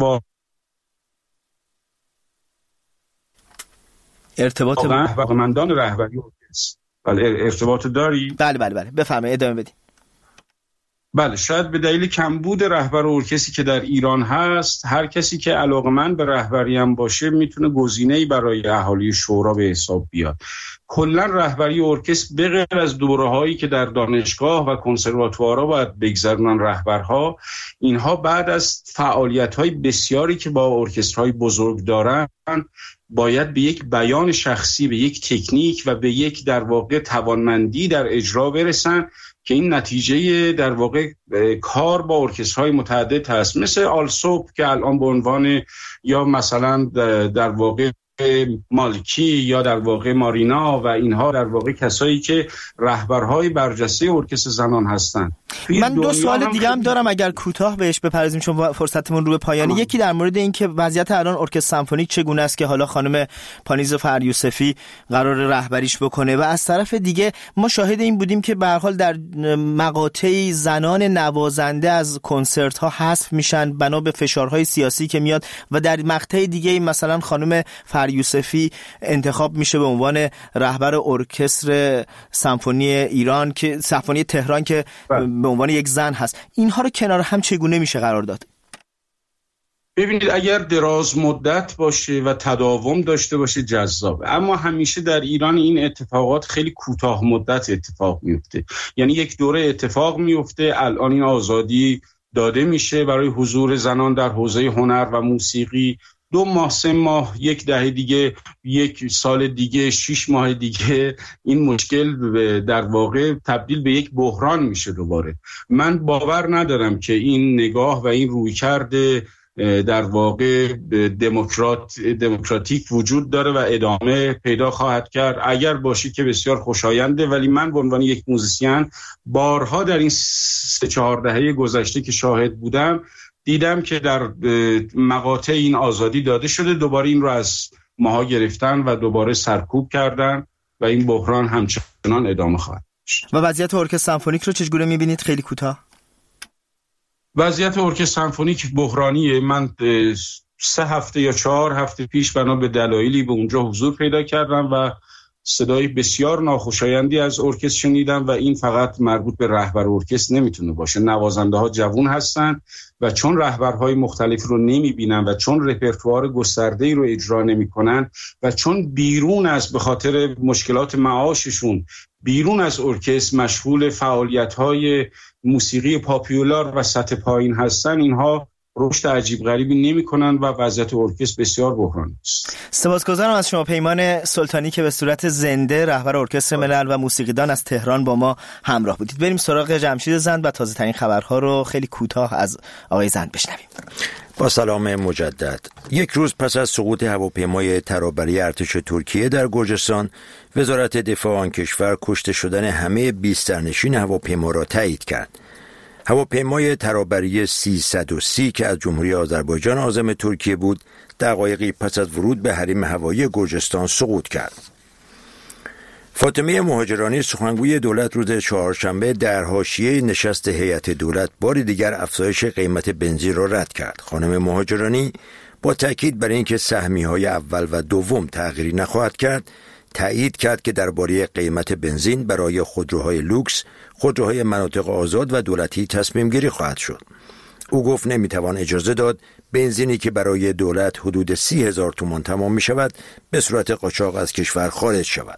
ارتباط واقعمندان رهبری ارکستر. بله ارتباط داری؟ بله بفرمایید ادامه بدید. بله شاید به دلیل کمبود رهبر ارکستری که در ایران هست، هر کسی که علاقه‌مند به رهبری هم باشه میتونه گزینه‌ای برای اهالی شورا به حساب بیاد. کلا رهبری ارکستر به غیر از دوره‌هایی که در دانشگاه و کنسرواتوارها باید بگذرونن رهبرها، اینها بعد از فعالیت‌های بسیاری که با ارکسترهای بزرگ دارن باید به یک بیان شخصی، به یک تکنیک و به یک در واقع توانمندی در اجرا برسن که این نتیجه در واقع کار با ارکسترهای متعدد هست، مثل آلسوپ که الان به عنوان یا مثلا در واقع مالکی یا در واقع مارینا و اینها در واقع کسایی که رهبرهای برجسته ارکستر زنان هستند. من دو سوال دیگه هم دارم اگر کوتاه بهش بپردازیم چون فرصتمون رو به پایانه. یکی در مورد این که وضعیت الان ارکستر سمفونیک چگونه است که حالا خانم پانیز فریوسفی قرار رهبریش بکنه و از طرف دیگه ما شاهد این بودیم که به هر حال در مقاطعی زنان نوازنده از کنسرت ها حذف میشن بنا به فشارهای سیاسی که میاد و در مقطع دیگه مثلا خانم فریوسفی انتخاب میشه به عنوان رهبر ارکستر سمفونی ایران که سمفونی تهران که به عنوان یک زن هست. اینها رو کنار هم چگونه میشه قرار داد؟ ببینید اگر دراز مدت باشه و تداوم داشته باشه جذابه، اما همیشه در ایران این اتفاقات خیلی کوتاه مدت اتفاق میفته. یعنی یک دوره اتفاق میفته، الان این آزادی داده میشه برای حضور زنان در حوزه هنر و موسیقی، 2 ماه 3 ماه، 1 دهه دیگه، 1 سال دیگه، 6 ماه دیگه این مشکل در واقع تبدیل به یک بحران میشه دوباره. من باور ندارم که این نگاه و این رویکرد در واقع دموکراتیک وجود داره و ادامه پیدا خواهد کرد. اگر باشه که بسیار خوشاینده، ولی من به عنوان یک موزیسین بارها در این 3-4 دهه گذشته که شاهد بودم دیدم که در مقاطع این آزادی داده شده، دوباره این رو از ماها گرفتن و دوباره سرکوب کردن و این بحران همچنان ادامه خواهد داشت. و وضعیت ارکستر سمفونیک رو چجوری می‌بینید؟ خیلی کوتاه. وضعیت ارکستر سمفونیک بحرانیه. من 3 هفته یا 4 هفته پیش بنا به دلایلی به اونجا حضور پیدا کردم و صدای بسیار ناخوشایندی از ارکستر شنیدم و این فقط مربوط به رهبر ارکستر نمیتونه باشه. نوازنده ها جوان هستن و چون رهبرهای مختلف رو نمیبینن و چون رپرتوار گسترده‌ای رو اجرا نمیکنن و چون بیرون از به خاطر مشکلات معاششون بیرون از ارکستر مشغول فعالیت‌های موسیقی پاپیولار و سطح پایین هستن، اینها رشد عجیب غریبی نمی‌کنن و وضعیت ارکستر بسیار بحرانی است. سپاسگزارم از شما پیمان سلطانی که به صورت زنده رهبر ارکستر ملل و موسیقیدان از تهران با ما همراه بودید. بریم سراغ جمشید زند و تازه ترین خبرها رو خیلی کوتاه از آقای زند بشنویم. با سلام مجدد. 1 روز پس از سقوط هواپیمای ترابری ارتش ترکیه در گرجستان، وزارت دفاع آن کشور کشته شدن همه 20 سرنشین هواپیما را تایید کرد. هواپیمای ترابری 330 که از جمهوری آذربایجان عازم ترکیه بود، دقایقی پس از ورود به حریم هوایی گرجستان سقوط کرد. فاطمه مهاجرانی سخنگوی دولت روز چهارشنبه در حاشیه نشست هیئت دولت بار دیگر افزایش قیمت بنزین را رد کرد. خانم مهاجرانی با تاکید بر اینکه سهمیه‌های اول و دوم تغییری نخواهد کرد، تایید کرد که درباره قیمت بنزین برای خودروهای لوکس، خودروهای مناطق آزاد و دولتی تصمیم گیری خواهد شد. او گفت نمیتوان اجازه داد بنزینی که برای دولت حدود 30,000 تومان تمام می شود به صورت قاچاق از کشور خارج شود.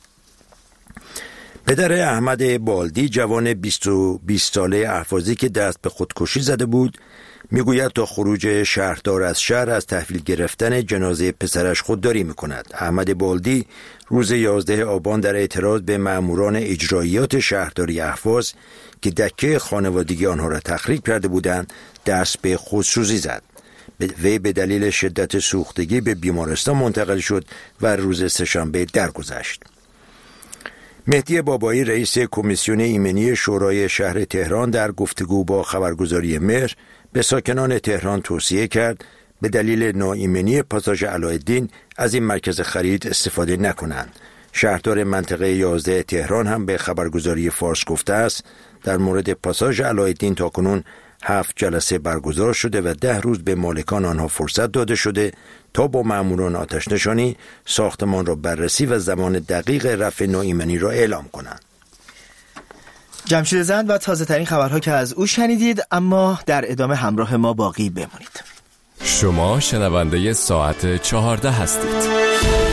پدر احمد بالدی، جوان 20 ساله اهوازی که دست به خودکشی زده بود، میگوید تا خروج شهردار از شهر از تحویل گرفتن جنازه پسرش خودداری میکند. احمد بالدی روز 11 آبان در اعتراض به ماموران اجراییات شهرداری اهواز که دکه خانوادگی آنها را تخریب کرده بودند دست به خودسوزی زد. وی به دلیل شدت سوختگی به بیمارستان منتقل شد و روز سه‌شنبه درگذشت. مهدی بابایی رئیس کمیسیون ایمنی شورای شهر تهران در گفتگو با خبرگزاری مهر به ساکنان تهران توصیه کرد به دلیل ناایمنی پاساژ علاءالدین از این مرکز خرید استفاده نکنند. شهردار منطقه 11 تهران هم به خبرگزاری فارس گفته است در مورد پاساژ علاءالدین تاکنون 7 جلسه برگزار شده و 10 روز به مالکان آنها فرصت داده شده تا با ماموران آتش نشانی ساختمان را بررسی و زمان دقیق رفع ناایمنی را اعلام کنند. جمشید زند و تازه ترین خبرها که از او شنیدید، اما در ادامه همراه ما باقی بمانید. شما شنونده ساعت 14 هستید.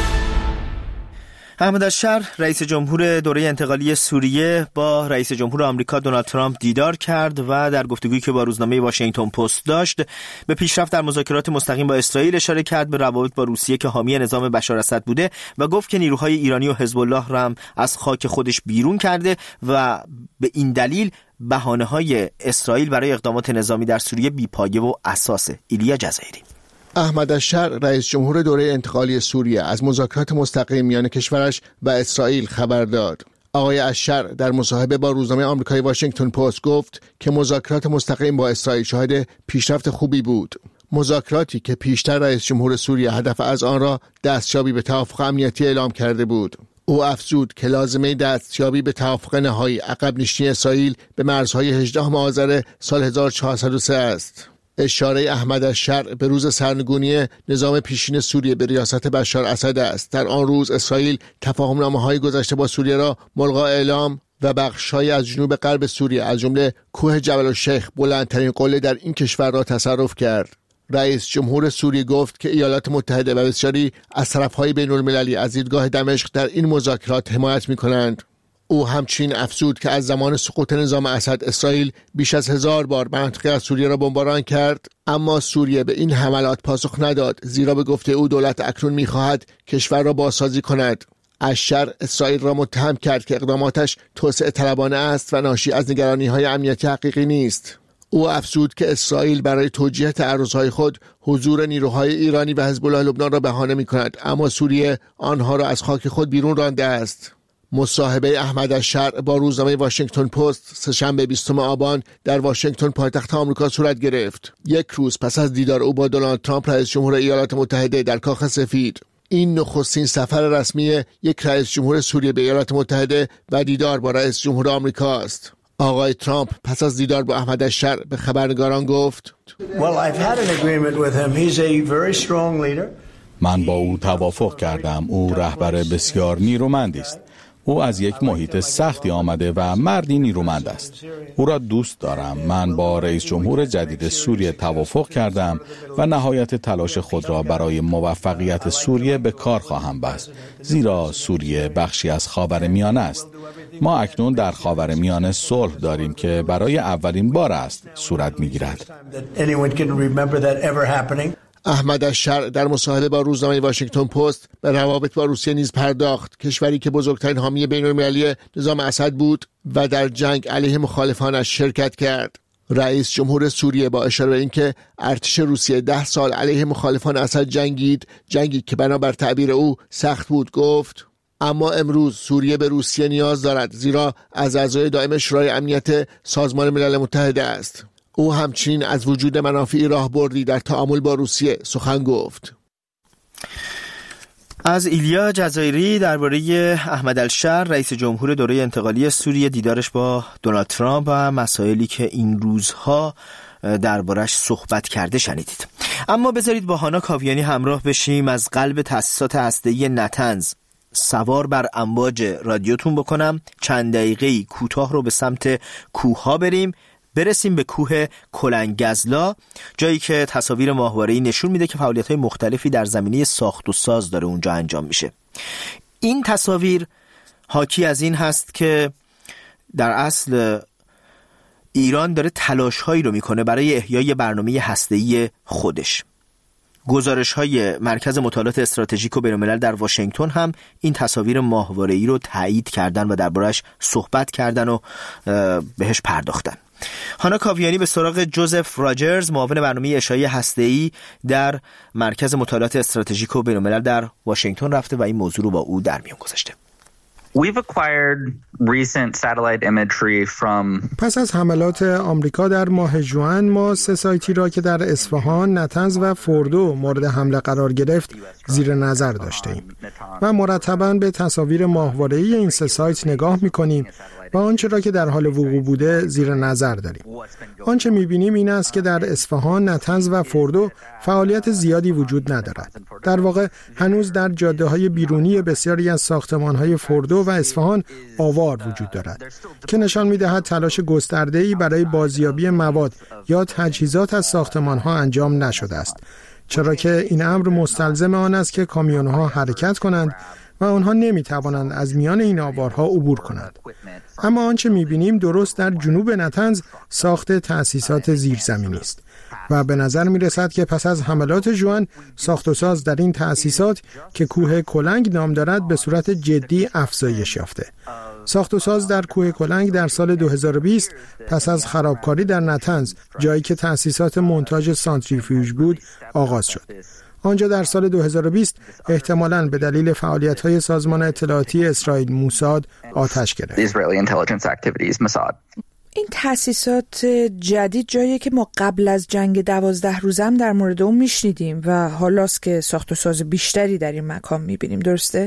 احمد الشر رئیس جمهور دوره انتقالی سوریه با رئیس جمهور آمریکا دونالد ترامپ دیدار کرد و در گفتگویی که با روزنامه واشنگتن پست داشت به پیشرفت در مذاکرات مستقیم با اسرائیل اشاره کرد، به روابط با روسیه که حامی نظام بشار اسد بوده و گفت که نیروهای ایرانی و حزب الله را هم از خاک خودش بیرون کرده و به این دلیل بهانه‌های اسرائیل برای اقدامات نظامی در سوریه بی‌پایه و اساسه. ایلیا جزایری. احمد الشر رئیس جمهور دوره انتقالی سوریه از مذاکرات مستقیم میان کشورش و اسرائیل خبر داد. آقای الشر در مصاحبه با روزنامه آمریکایی واشنگتن پست گفت که مذاکرات مستقیم با اسرائیل شاهد پیشرفت خوبی بود. مذاکراتی که پیشتر رئیس جمهور سوریه هدف از آن را دستیابی به توافق امنیتی اعلام کرده بود. او افزود که لازمه دستیابی به توافق نهایی عقب نشینی اسرائیل به مرزهای 18 آذر سال 1403 است. اشاره احمد الشر به روز سرنگونی نظام پیشین سوریه به ریاست بشار اسد است. در آن روز اسرائیل تفاهم‌نامه‌های گذشته با سوریه را ملغا اعلام و بخش‌های از جنوب غرب سوریه از جمله کوه جبل الشیخ بلندترین قله در این کشور را تصرف کرد. رئیس جمهور سوریه گفت که ایالات متحده و بسیاری از طرف‌های بین‌المللی از دیدگاه دمشق در این مذاکرات حمایت می‌کنند. او همچنین افزود که از زمان سقوط نظام اسد اسرائیل بیش از 1000 بار منطقه از سوریه را بمباران کرد، اما سوریه به این حملات پاسخ نداد، زیرا به گفته او دولت اکنون می‌خواهد کشور را بازسازی کند. الشر اسرائیل را متهم کرد که اقداماتش توسعه طلبانه است و ناشی از نگرانی‌های امنیتی حقیقی نیست. او افزود که اسرائیل برای توجیه تعرضهای خود حضور نیروهای ایرانی و حزب الله لبنان را بهانه می‌کند، اما سوریه آنها را از خاک خود بیرون رانده است. مصاحبه احمد الشر با روزنامه واشنگتن پست سه‌شنبه 20 آبان در واشنگتن پایتخت آمریکا صورت گرفت، یک روز پس از دیدار او با دونالد ترامپ رئیس جمهور ایالات متحده در کاخ سفید. این نخستین سفر رسمی یک رئیس جمهور سوریه به ایالات متحده و دیدار با رئیس جمهور آمریکا است. آقای ترامپ پس از دیدار با احمد الشر به خبرنگاران گفت: من با او توافق کردم. او رهبر بسیار نیرومندی است. او از یک محیط سختی آمده و مردی نیرومند است. او را دوست دارم. من با رئیس جمهور جدید سوریه توافق کردم و نهایت تلاش خود را برای موفقیت سوریه به کار خواهم بست، زیرا سوریه بخشی از خاورمیانه است. ما اکنون در خاورمیانه صلح داریم که برای اولین بار است صورت می‌گیرد. احمد الشر در مصاحبه با روزنامه واشنگتن پست به روابط با روسیه نیز پرداخت، کشوری که بزرگترین حامی بین‌المللی نظام اسد بود و در جنگ علیه مخالفانش شرکت کرد. رئیس جمهور سوریه با اشاره به اینکه ارتش روسیه 10 سال علیه مخالفان اسد جنگید، جنگی که بنابر تعبیر او سخت بود، گفت: اما امروز سوریه به روسیه نیاز دارد، زیرا از اعضای دائم شورای امنیت سازمان ملل متحد است. او همچنین از وجود منافع راهبردی در تعامل با روسیه سخن گفت. از ایلیا جزایری درباره احمد الشر رئیس جمهور دوره انتقالی سوریه، دیدارش با دونالد ترامپ و مسائلی که این روزها دربارش صحبت کرده شنیدید. اما بذارید با هانا کاویانی همراه بشیم، از قلب تأسیسات هسته‌ای نتنز سوار بر امواج رادیوتون بکنم، چند دقیقه‌ای کوتاه رو به سمت کوه‌ها برسیم به کوه کلنگزلا، جایی که تصاویر ماهواره‌ای نشون میده که فعالیت‌های مختلفی در زمینه ساخت و ساز داره اونجا انجام میشه. این تصاویر حاکی از این هست که در اصل ایران داره تلاش‌هایی رو میکنه برای احیای برنامه هسته‌ای خودش. گزارش‌های مرکز مطالعات استراتژیک و بین‌الملل در واشنگتن هم این تصاویر ماهواره‌ای رو تایید کردن و دربارش صحبت کردن و بهش پرداختن. هانا کاویانی به سراغ جوزف راجرز، معاون برنامه اشعاعی هسته‌ای در مرکز مطالعات استراتژیک و بین‌الملل در واشنگتن رفته و این موضوع رو با او در میون گذاشته. پس از حملات آمریکا در ماه ژوئن ما 3 سایتی را که در اصفهان، نطنز و فوردو مورد حمله قرار گرفت زیر نظر داشته ایم و مرتباً به تصاویر ماهواره‌ای این 3 سایت نگاه می‌کنیم و آنچه را که در حال وقوع بوده زیر نظر داریم. آنچه می‌بینیم این است که در اصفهان، نطنز و فوردو فعالیت زیادی وجود ندارد. در واقع هنوز در جاده‌های بیرونی بسیاری از ساختمان‌های فوردو و اصفهان آوار وجود دارد که نشان می‌دهد تلاش گسترده‌ای برای بازیابی مواد یا تجهیزات از ساختمان‌ها انجام نشده است، چرا که این امر مستلزم آن است که کامیون‌ها حرکت کنند و آنها نمی‌توانند از میان این آوارها عبور کنند. اما آنچه می‌بینیم درست در جنوب نطنز ساخت تأسیسات زیرزمینی است و به نظر می‌رسد که پس از حملات ژوئن ساخت و ساز در این تأسیسات که کوه کلنگ نام دارد به صورت جدی افزایش یافته. ساخت و ساز در کوه کلنگ در سال 2020 پس از خرابکاری در نطنز، جایی که تأسیسات مونتاژ سانتریفیوژ بود، آغاز شد. آنجا در سال 2020 احتمالاً به دلیل فعالیت‌های سازمان اطلاعاتی اسرائیل موساد آتش گرفت. این تأسیسات جدید جایی که ما قبل از جنگ 12 روزه هم در مورد اون میشنیدیم و حالاست که ساخت و ساز بیشتری در این مکان میبینیم، درسته؟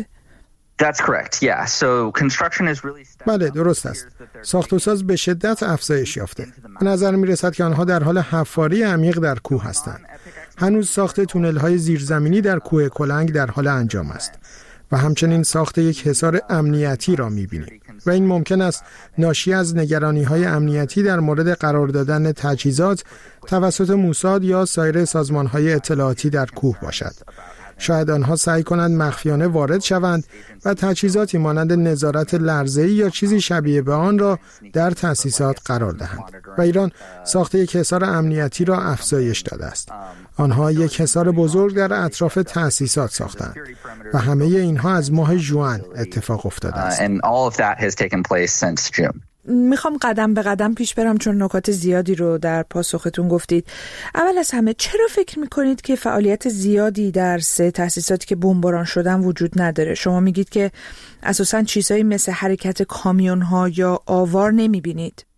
بله، درست است. ساخت و ساز به شدت افزایش یافته. به نظر میرسد که آنها در حال حفاری عمیق در کوه هستند. هنوز ساخت تونل‌های زیرزمینی در کوه کلنگ در حال انجام است و همچنین ساخت یک حصار امنیتی را می‌بینیم و این ممکن است ناشی از نگرانی‌های امنیتی در مورد قرار دادن تجهیزات توسط موساد یا سایر سازمان‌های اطلاعاتی در کوه باشد. شاید آنها سعی کنند مخفیانه وارد شوند و تجهیزاتی مانند نظارت لرزه‌ای یا چیزی شبیه به آن را در تأسیسات قرار دهند. و ایران ساخت یک حصار امنیتی را افزایش داده است. آنها یک حصار بزرگ در اطراف تأسیسات ساختند و همه اینها از ماه ژوئن اتفاق افتاده است. میخوام قدم به قدم پیش برم چون نکات زیادی رو در پاسختون گفتید. اول از همه چرا فکر میکنید که فعالیت زیادی در 3 تأسیساتی که بمباران شدن وجود نداره؟ شما میگید که اساساً چیزایی مثل حرکت کامیون‌ها یا آوار نمیبینید.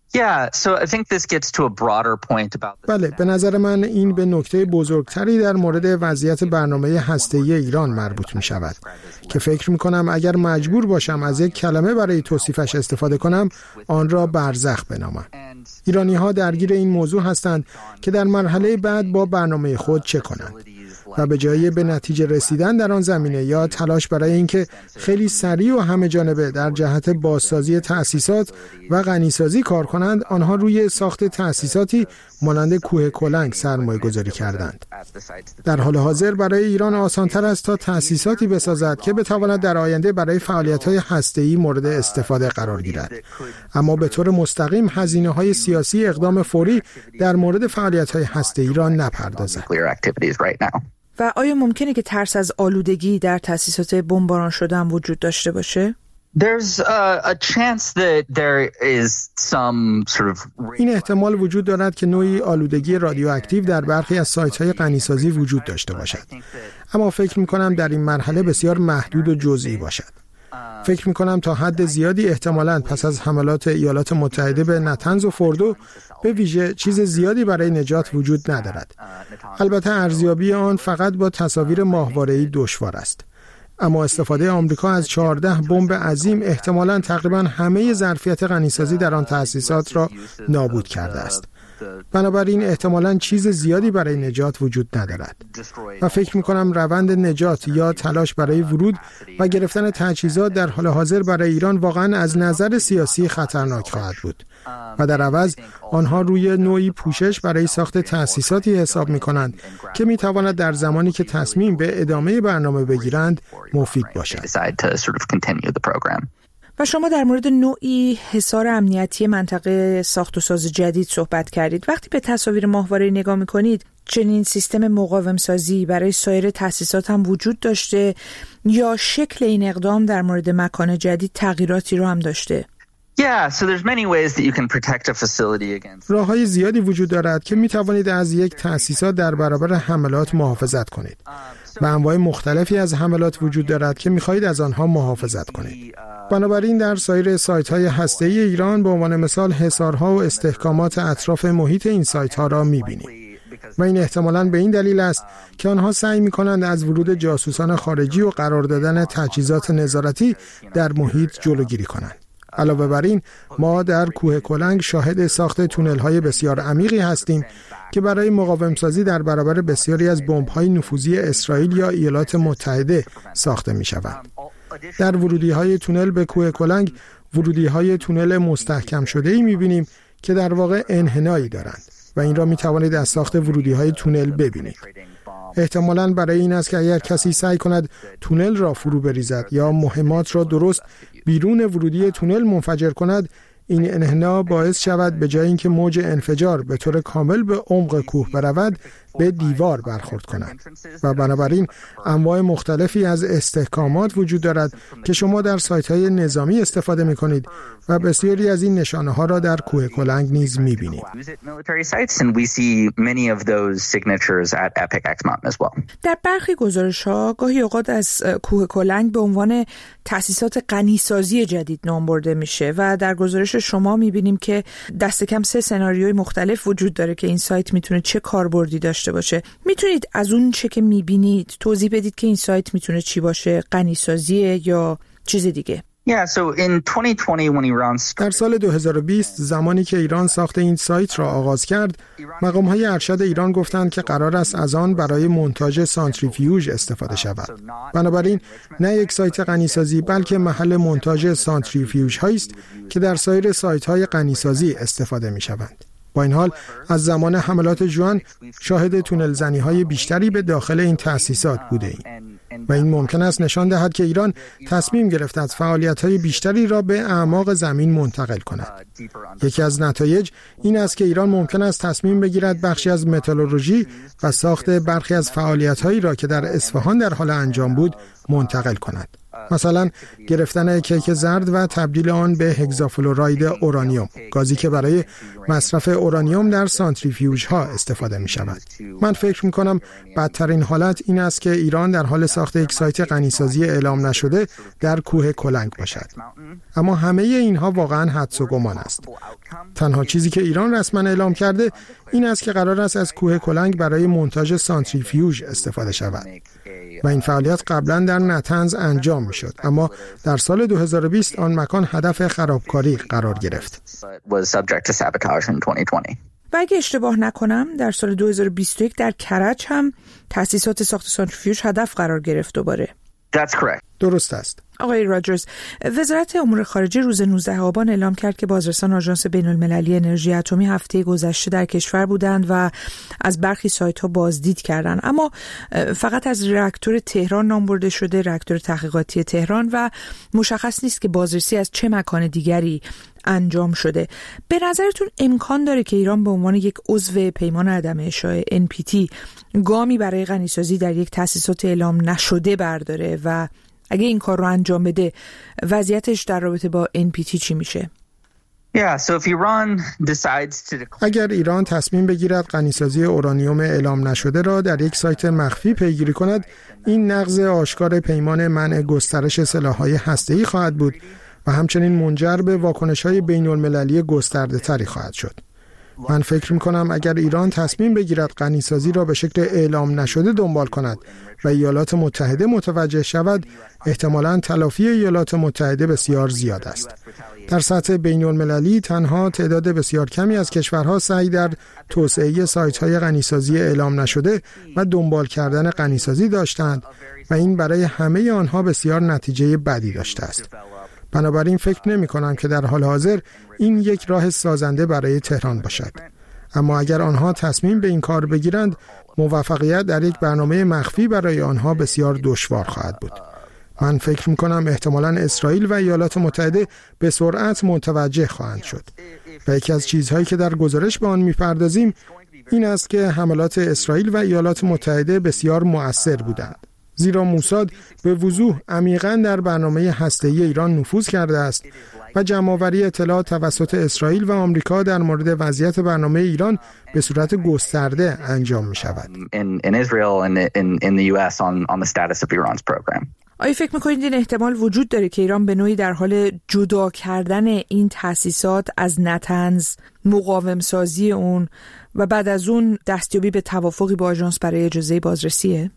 بله، به نظر من این به نکته بزرگتری در مورد وضعیت برنامه هسته‌ای ایران مربوط می شود که فکر می کنم اگر مجبور باشم از یک کلمه برای توصیفش استفاده کنم آن را برزخ بنامم. ایرانی ها درگیر این موضوع هستند که در مرحله بعد با برنامه خود چه کنند و به جای به نتیجه رسیدن در آن زمینه یا تلاش برای اینکه خیلی سریع و همه جانبه در جهت بازسازی تأسیسات و غنیسازی کار کنند، آنها روی ساخت تأسیساتی مانند کوه کلنگ سرمایه گذاری کردند. در حال حاضر برای ایران آسان‌تر است تا تأسیساتی بسازد که بتواند در آینده برای فعالیت‌های هسته‌ای مورد استفاده قرار گیرد، اما به طور مستقیم هزینه‌های سیاسی اقدام فوری در مورد فعالیت‌های هسته‌ای را نپردازد. و آیا ممکنه که ترس از آلودگی در تأسیسات بمباران شده هم وجود داشته باشه؟ این احتمال وجود دارد که نوعی آلودگی رادیواکتیو در برخی از سایت‌های غنیسازی وجود داشته باشد، اما فکر می‌کنم در این مرحله بسیار محدود و جزئی باشد. فکر می‌کنم تا حد زیادی احتمالاً پس از حملات ایالات متحده به نطنز و فوردو به ویژه چیز زیادی برای نجات وجود ندارد. البته ارزیابی آن فقط با تصاویر ماهواره‌ای دشوار است. اما استفاده آمریکا از 14 بمب عظیم احتمالاً تقریباً همه ظرفیت غنیسازی در آن تأسیسات را نابود کرده است. بنابراین احتمالاً چیز زیادی برای نجات وجود ندارد و فکر می‌کنم روند نجات یا تلاش برای ورود و گرفتن تجهیزات در حال حاضر برای ایران واقعاً از نظر سیاسی خطرناک خواهد بود و در عوض آنها روی نوعی پوشش برای ساخت تأسیساتی حساب می‌کنند که می‌تواند در زمانی که تصمیم به ادامه برنامه بگیرند مفید باشد. و شما در مورد نوعی حصار امنیتی منطقه ساخت و ساز جدید صحبت کردید. وقتی به تصاویر ماهواره‌ای نگاه می‌کنید، چنین سیستم مقاوم سازی برای سایر تأسیسات هم وجود داشته یا شکل این اقدام در مورد مکان جدید تغییراتی رو هم داشته؟ راه‌های زیادی وجود دارد که می‌توانید از یک تأسیسات در برابر حملات محافظت کنید. و انواع مختلفی از حملات وجود دارد که می‌خواهید از آنها محافظت کنید. بنابراین در سایر سایت‌های هسته‌ای ایران به عنوان مثال حصارها و استحکامات اطراف محیط این سایت‌ها را می‌بینید. و این احتمالاً به این دلیل است که آنها سعی می‌کنند از ورود جاسوسان خارجی و قرار دادن تجهیزات نظارتی در محیط جلوگیری کنند. علاوه بر این، ما در کوه کلنگ شاهد ساخت تونل‌های بسیار عمیقی هستیم که برای مقاوم‌سازی در برابر بسیاری از بمب‌های نفوذی اسرائیل یا ایالات متحده ساخته می‌شوند. در ورودی‌های تونل به کوه کلنگ، ورودی‌های تونل مستحکم شده‌ای می‌بینیم که در واقع انحنایی دارند و این را می‌توانید از ساخت ورودی‌های تونل ببینید. احتمالاً برای این است که اگر کسی سعی کند تونل را فرو بریزد یا مهمات را درست بیرون ورودی تونل منفجر کند، این انحنا باعث شود به جای اینکه موج انفجار به طور کامل به عمق کوه برود، به دیوار برخورد کند و بنابراین انواع مختلفی از استحکامات وجود دارد که شما در سایت‌های نظامی استفاده می‌کنید و بسیاری از این نشانه‌ها را در کوه کلنگ نیز می‌بینید. در برخی گزارش‌ها گاهی اوقات از کوه کلنگ به عنوان تأسیسات غنیسازی جدید نام برده میشه و در گزارش شما می‌بینیم که دست کم 3 سناریوی مختلف وجود داره که این سایت میتونه چه کاربردی داشته باشه. میتونید از اون چه که میبینید توضیح بدید که این سایت میتونه چی باشه؟ غنیسازیه یا چیز دیگه؟ در سال 2020 زمانی که ایران ساخت این سایت را آغاز کرد، مقام‌های ارشد ایران گفتند که قرار است از آن برای مونتاژ سانتریفیوژ استفاده شود. بنابراین نه یک سایت غنیسازی بلکه محل مونتاژ سانتریفیوژهایی است که در سایر سایت‌های غنیسازی استفاده می‌شوند. با این حال از زمان حملات ژوئن شاهد تونل زنی‌های بیشتری به داخل این تأسیسات بوده‌ایم و این ممکن است نشان دهد که ایران تصمیم گرفته از فعالیت‌های بیشتری را به اعماق زمین منتقل کند. یکی از نتایج این است که ایران ممکن است تصمیم بگیرد بخشی از متالورژی و ساخت برخی از فعالیت‌هایی را که در اصفهان در حال انجام بود منتقل کند. مثلا گرفتن کیک زرد و تبدیل آن به هگزافلوراید اورانیوم، گازی که برای مصرف اورانیوم در سانتریفیوژها استفاده می شود. من فکر می کنم بدترین حالت این است که ایران در حال ساخت یک سایت غنیسازی اعلام نشده در کوه کلنگ باشد. اما همه اینها واقعا حدس و گمان است. تنها چیزی که ایران رسما اعلام کرده این است که قرار است از کوه کلنگ برای مونتاژ سانتریفیوژ استفاده شود. و این فعالیت قبلا در نتنز انجام می شد، اما در سال 2020 آن مکان هدف خرابکاری قرار گرفت. و اگه اشتباه نکنم در سال 2021 در کرج هم تأسیسات ساخت سانتریفیوژ هدف قرار گرفت دوباره. درست است. آقای راجرز، وزارت امور خارجه روز 19 آبان اعلام کرد که بازرسان آژانس بین‌المللی انرژی اتمی هفته گذشته در کشور بودند و از برخی سایت‌ها بازدید کردند، اما فقط از راکتور تهران نام برده شده، راکتور تحقیقاتی تهران، و مشخص نیست که بازرسی از چه مکان دیگری انجام شده. به نظرتون امکان داره که ایران به عنوان یک عضو پیمان عدم اشاعه NPT گامی برای غنیسازی در یک تأسیسات اعلام نشده برداره و اگه این کار رو انجام بده وضعیتش در رابطه با NPT چی میشه؟ اگر ایران تصمیم بگیرد غنیسازی اورانیوم اعلام نشده را در یک سایت مخفی پیگیری کند، این نقض آشکار پیمان منع گسترش سلاح‌های هسته‌ای خواهد بود و همچنین منجر به واکنش‌های بین‌المللی گسترده‌تری خواهد شد. من فکر می‌کنم اگر ایران تصمیم بگیرد غنیسازی را به شکل اعلام نشده دنبال کند و ایالات متحده متوجه شود، احتمالاً تلافی ایالات متحده بسیار زیاد است. در سطح بین‌المللی تنها تعداد بسیار کمی از کشورها سعی در توسعه سایت‌های غنیسازی اعلام نشده و دنبال کردن غنیسازی داشتند و این برای همه آنها بسیار نتیجه بدی داشته است. بنابراین فکر نمی کنم که در حال حاضر این یک راه سازنده برای تهران باشد. اما اگر آنها تصمیم به این کار بگیرند، موفقیت در یک برنامه مخفی برای آنها بسیار دشوار خواهد بود. من فکر می کنم احتمالاً اسرائیل و ایالات متحده به سرعت متوجه خواهند شد. و یکی از چیزهایی که در گزارش به آن می‌پردازیم این است که حملات اسرائیل و ایالات متحده بسیار مؤثر بودند. زیرا موساد به وضوح عمیقاً در برنامه هسته‌ای ایران نفوذ کرده است و جمع‌آوری اطلاعات توسط اسرائیل و آمریکا در مورد وضعیت برنامه ایران به صورت گسترده انجام می‌شود. آیا فکر می‌کنید این احتمال وجود داره که ایران به نوعی در حال جدا کردن این تأسیسات از نتنز، مقاوم سازی اون و بعد از اون دستیابی به توافقی با آژانس برای اجازه بازرسیه؟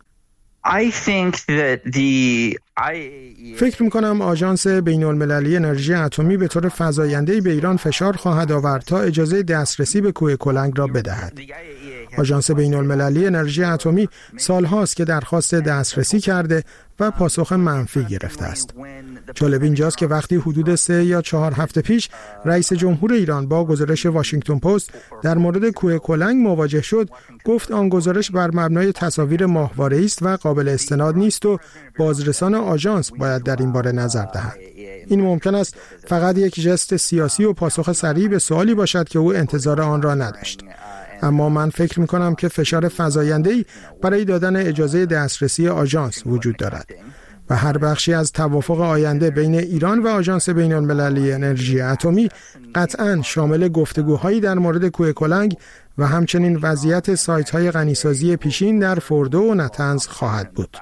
فکر می‌کنم آژانس بین‌المللی انرژی اتمی به طور فزاینده‌ای به ایران فشار خواهد آورد تا اجازه دسترسی به کوه کلنگ را بدهد. آژانس بین‌المللی انرژی اتمی سالهاست که درخواست دسترسی کرده و پاسخ منفی گرفته است. جالب اینجاست که وقتی حدود 3 یا 4 هفته پیش رئیس جمهور ایران با گزارش واشنگتن پست در مورد کوه کلنگ مواجه شد، گفت آن گزارش بر مبنای تصاویر ماهواره‌ای است و قابل استناد نیست و بازرسان آژانس باید در این باره نظر دهند. این ممکن است فقط یک ژست سیاسی و پاسخ سریع به سوالی باشد که او انتظار آن را نداشت. اما من فکر می‌کنم که فشار فزاینده‌ای برای دادن اجازه دسترسی آژانس وجود دارد و هر بخشی از توافق آینده بین ایران و آژانس بین‌المللی انرژی اتمی قطعاً شامل گفتگوهایی در مورد کوه کلنگ و همچنین وضعیت سایت‌های غنیسازی پیشین در فوردو و نتنز خواهد بود.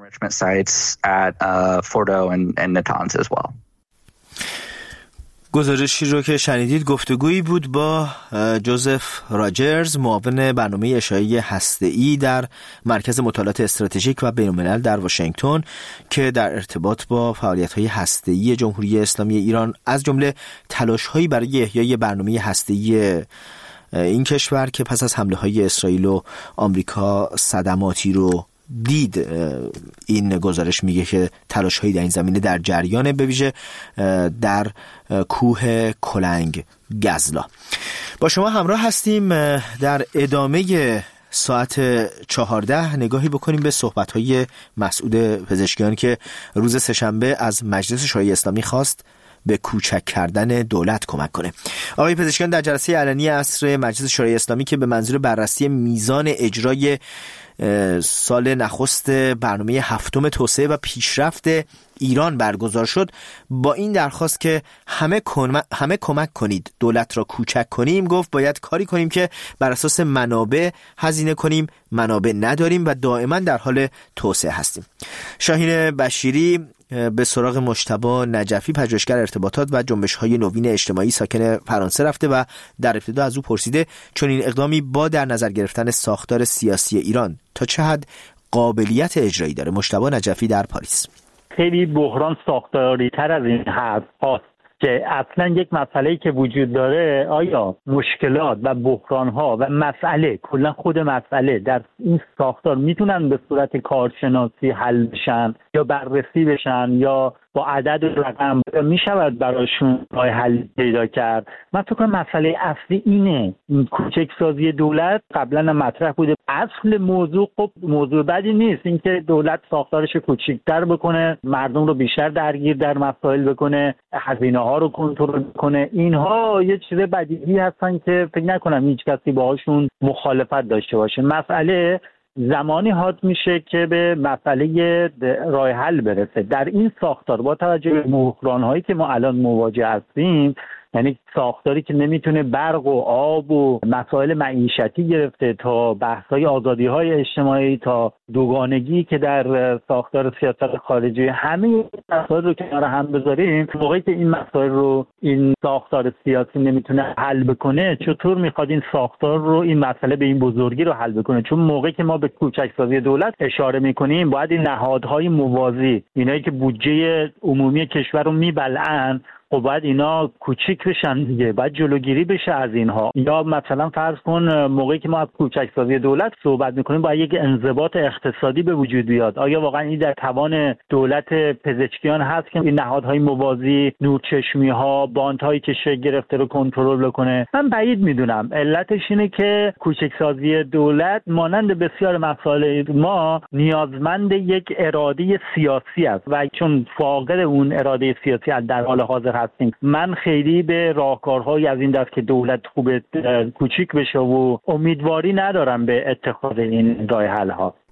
گزارشی رو که شنیدید گفتگویی بود با جوزف راجرز، معاون برنامه اشعاعی هسته‌ای در مرکز مطالعات استراتژیک و بین‌الملل در واشنگتن که در ارتباط با فعالیت‌های هسته‌ای جمهوری اسلامی ایران از جمله تلاش‌هایی برای احیای برنامه هسته‌ای این کشور که پس از حمله‌های اسرائیل و آمریکا صدماتی رو دید. این گزارش میگه که تلاش‌هایی در این زمینه در جریان، به ویژه در کوه کلنگ گزلا. با شما همراه هستیم. در ادامه ساعت 14 نگاهی بکنیم به صحبت‌های مسعود پزشکیان که روز سه‌شنبه از مجلس شورای اسلامی خواست به کوچک کردن دولت کمک کنه. آقای پزشکیان در جلسه علنی عصر مجلس شورای اسلامی که به منظور بررسی میزان اجرای سال نخست برنامه هفتم توسعه و پیشرفت ایران برگزار شد، با این درخواست که همه کمک کنید دولت را کوچک کنیم، گفت باید کاری کنیم که بر اساس منابع هزینه کنیم. منابع نداریم و دائما در حال توسعه هستیم. شاهین بشیری به سراغ مجتبی نجفی، پژوهشگر ارتباطات و جنبش‌های نوین اجتماعی ساکن فرانسه رفته و در ابتدا از او پرسیده چون این اقدامی با در نظر گرفتن ساختار سیاسی ایران تا چه حد قابلیت اجرایی داره. مجتبی نجفی در پاریس: خیلی بحران ساختاری تر از این حرف هاست که اصلا یک مسئله‌ای که وجود داره، آیا مشکلات و بحران‌ها و مسئله کلا خود مسئله در این ساختار میتونن به صورت کارشناسی حل بشن یا بررسی بشن یا با عدد و رقم میشود براشون راه حل پیدا کرد؟ من فکر کنم مسئله اصلی اینه. این کوچک سازی دولت قبلا مطرح بوده. اصل موضوع خب موضوع بدی نیست، اینکه دولت ساختارش کوچکتر بکنه، مردم رو بیشتر درگیر در مسائل بکنه، هزینه ها رو کنترل کنه. اینها یه چیز بدیهی هستن که فکر نکنم هیچ کسی باهاشون مخالفت داشته باشه. مسئله زمانی حاد میشه که به مسئله راه حل برسه. در این ساختار با توجه به بحران‌هایی که ما الان مواجه هستیم، یعنی ساختاری که نمیتونه برق و آب و مسائل معیشتی گرفته تا بحث‌های آزادی‌های اجتماعی تا دوگانگی که در ساختار سیاست خارجی، همه مسائل رو کنار هم بذاریم، موقعی که این مسائل رو این ساختار سیاسی نمیتونه حل بکنه، چطور میخواد این ساختار رو، این مسئله به این بزرگی رو حل بکنه؟ چون موقعی که ما به کوچکسازی دولت اشاره میکنیم، باید این نهادهای موازی، اینایی که بودجه عمومی کشور رو میبلعن، خب باید اینا کوچیک بشن دیگه، باید جلوگیری بشه از اینها. یا مثلا فرض کن موقعی که ما از کوچکسازی دولت صحبت میکنیم، باید یک انضباط اقتصادی به وجود بیاد. آیا واقعا این در توان دولت پزشکیان هست که این نهادهای موازی، نورچشمی ها، باندهایی که شکل گرفته رو کنترل بکنه؟ من بعید میدونم. علتش اینه که کوچکسازی دولت مانند بسیار مسائل ما نیازمند یک اراده سیاسی است و چون فاقد اون اراده سیاسی در حال حاضر هستیم، من خیلی به راهکارهایی از این دست که دولت خوب کوچیک بشه و امیدواری ندارم به اتخاذ این راه حل ها.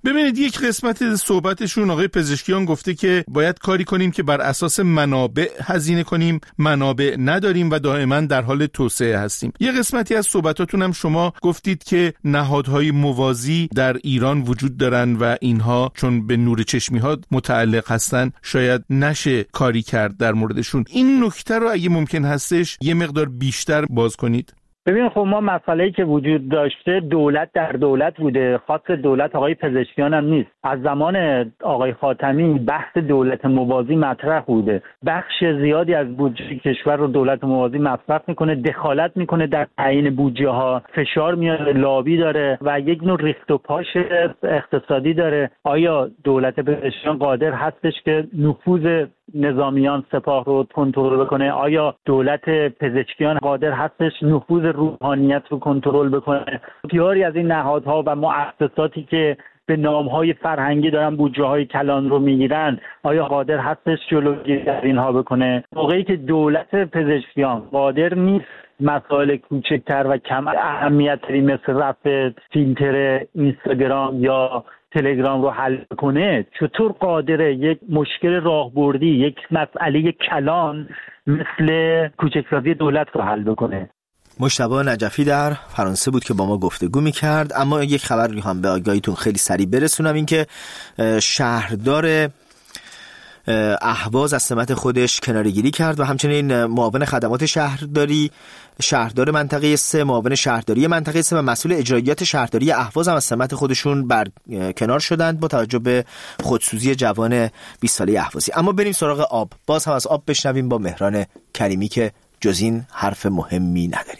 ببینید یک قسمت صحبتشون آقای پزشکیان گفته که باید کاری کنیم که بر اساس منابع هزینه کنیم، منابع نداریم و دائما در حال توسعه هستیم. یه قسمتی از صحبتاتون هم شما گفتید که نهادهای موازی در ایران وجود دارن و اینها چون به نور چشمی ها متعلق هستن شاید نشه کاری کرد در موردشون. این نکته رو اگه ممکن هستش یه مقدار بیشتر باز کنید. ببین خب ما مسئله‌ای که وجود داشته دولت در دولت بوده، خاص دولت آقای پزشکیان هم نیست. از زمان آقای خاتمی بحث دولت موازی مطرح بوده. بخش زیادی از بودجه کشور رو دولت موازی مصرف میکنه، دخالت میکنه در تعیین بودجه ها، فشار میاره، لابی داره و یک نوع ریخت و پاش اقتصادی داره. آیا دولت پزشکیان قادر هستش که نفوذ نظامیان سپاه رو کنترل بکنه؟ آیا دولت پزشکیان قادر هستش نفوذ روحانیت رو کنترل بکنه؟ بسیاری از این نهادها و مؤسساتی که به نامهای فرهنگی دارن بودجه های کلان رو میگیرن، آیا قادر هستش جلوگیری از اینها بکنه؟ موقعی که دولت پزشکیان قادر نیست مسائل کوچکتر و کم اهمیتی مثل رفع فیلتر اینستاگرام یا تلگرام رو حل کنه، چطور قادره یک مشکل راهبردی، یک مسئله کلان مثل کوچکسازی دولت رو حل بکنه؟ مجتبی نجفی در فرانسه بود که با ما گفتگو می‌کرد. اما یک خبر رو هم به آگاهیتون خیلی سریع برسونم، این که شهردار اهواز از سمت خودش کناره‌گیری کرد و همچنین معاون خدمات شهردار منطقه 3، معاون شهرداری منطقه 3 و مسئول اجراییات شهرداری اهواز هم از سمت خودشون بر کنار شدند با توجه به خودسوزی جوان 20 ساله اهوازی. اما بریم سراغ آب. باز هم از آب بشنویم با مهران کریمی که جز این حرف مهمی نداریم.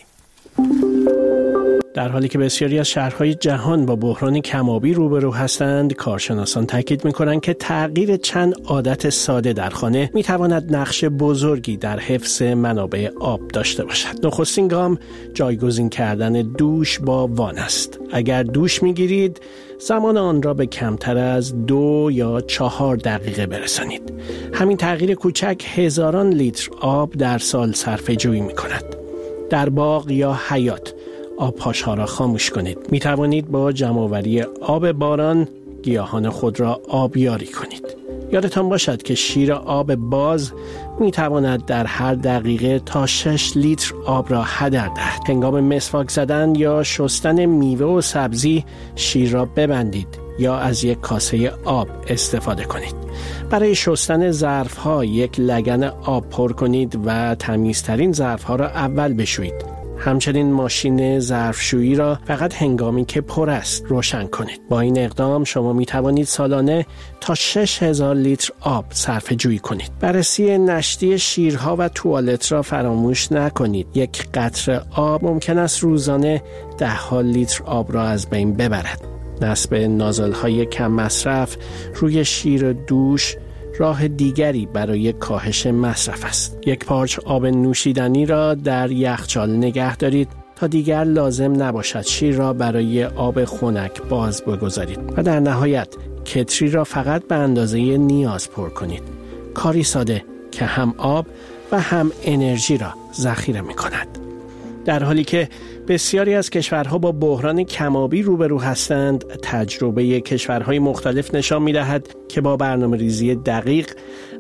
در حالی که بسیاری از شهرهای جهان با بحران کم‌آبی روبرو هستند، کارشناسان تاکید می‌کنند که تغییر چند عادت ساده در خانه می‌تواند نقش بزرگی در حفظ منابع آب داشته باشد. نخستین گام جایگزین کردن دوش با وان است. اگر دوش می‌گیرید، زمان آن را به کمتر از 2 یا 4 دقیقه برسانید. همین تغییر کوچک هزاران لیتر آب در سال صرفه‌جویی می‌کند. در باغ یا حیاط آبپاش‌ها را خاموش کنید. می توانید با جمع‌آوری آب باران گیاهان خود را آبیاری کنید. یادتان باشد که شیر آب باز می تواند در هر دقیقه تا 6 لیتر آب را هدر دهد. هنگام مسواک زدن یا شستن میوه و سبزی شیر را ببندید یا از یک کاسه آب استفاده کنید. برای شستن ظرف‌ها یک لگن آب پر کنید و تمیزترین ظرف‌ها را اول بشویید. همچنین ماشین ظرفشویی را فقط هنگامی که پر است روشن کنید. با این اقدام شما می توانید سالانه تا 6000 لیتر آب صرفه جویی کنید. بررسی نشتی شیرها و توالت را فراموش نکنید. یک قطره آب ممکن است روزانه 10 لیتر آب را از بین ببرد. نصب نازل‌های کم مصرف روی شیر دوش راه دیگری برای کاهش مصرف است. یک پارچ آب نوشیدنی را در یخچال نگه دارید تا دیگر لازم نباشد شیر را برای آب خنک باز بگذارید و در نهایت کتری را فقط به اندازه نیاز پر کنید. کاری ساده که هم آب و هم انرژی را ذخیره می کند. در حالی که بسیاری از کشورها با بحران کم‌آبی روبرو هستند، تجربه کشورهای مختلف نشان می‌دهد که با برنامه‌ریزی دقیق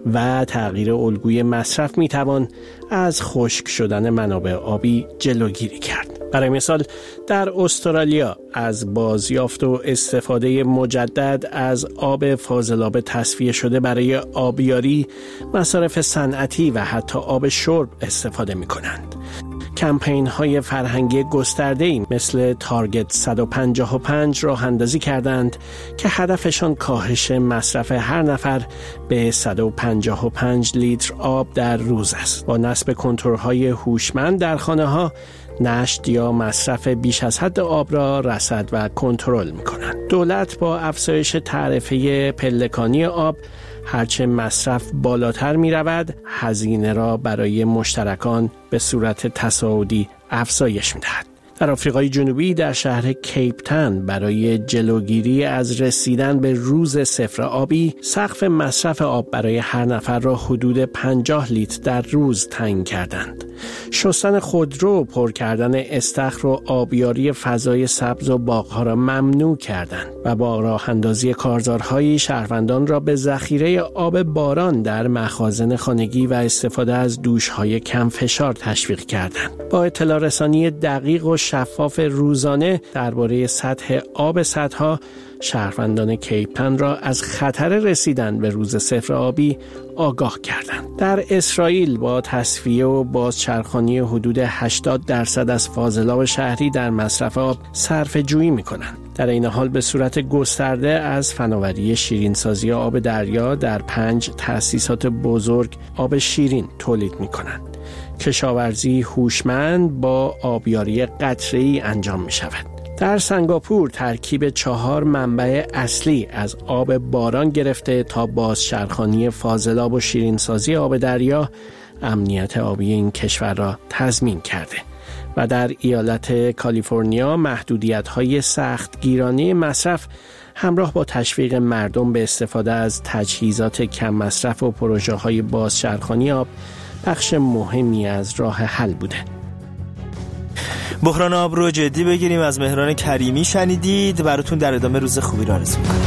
و تغییر الگوی مصرف می‌توان از خشک شدن منابع آبی جلوگیری کرد. برای مثال در استرالیا از بازیافت و استفاده مجدد از آب فاضلاب تصفیه شده برای آبیاری، مصارف صنعتی و حتی آب شرب استفاده می‌کنند. کمپین‌های فرهنگی گسترده‌ای مثل تارگت 155 راه اندازی کردند که هدفشان کاهش مصرف هر نفر به 155 لیتر آب در روز است. با نصب کنترل‌های هوشمند در خانه‌ها، نشت یا مصرف بیش از حد آب را رصد و کنترل می‌کنند. دولت با افزایش تعرفه پلکانی آب هرچه مصرف بالاتر می رود، هزینه را برای مشترکان به صورت تصاعدی افزایش می دهد. در آفریقای جنوبی در شهر کیپ تاون برای جلوگیری از رسیدن به روز صفر آبی سقف مصرف آب برای هر نفر را حدود 50 لیتر در روز تعیین کردند. شستن خودرو، پر کردن استخر و آبیاری فضای سبز و باغ‌ها را ممنوع کردند و با راه اندازی کارزارهای شهروندان را به ذخیره آب باران در مخازن خانگی و استفاده از دوش‌های کم فشار تشویق کردند. با اطلاع رسانی دقیق و شفاف روزانه درباره سطح آب سدها، شهروندان کیپ تاون را از خطر رسیدن به روز صفر آبی آگاه کردند. در اسرائیل با تصفیه و بازچرخانی حدود 80% از فاضلاب شهری در مصرف آب صرفه جویی می‌کنند. در این حال به صورت گسترده از فناوری شیرینسازی آب دریا در 5 تأسیسات بزرگ آب شیرین تولید می‌کنند. کشاورزی هوشمند با آبیاری قطره‌ای انجام می‌شود. در سنگاپور ترکیب 4 منبع اصلی از آب باران گرفته تا بازچرخانی فاضلاب و شیرینسازی آب دریا امنیت آبی این کشور را تضمین کرده و در ایالت کالیفرنیا محدودیت‌های سختگیرانه مصرف همراه با تشویق مردم به استفاده از تجهیزات کم مصرف و پروژه‌های بازچرخانی آب بخش مهمی از راه حل بوده. بحران آب رو جدی بگیریم. از مهران کریمی شنیدید. براتون در ادامه روز خوبی را آرزو می‌کنم.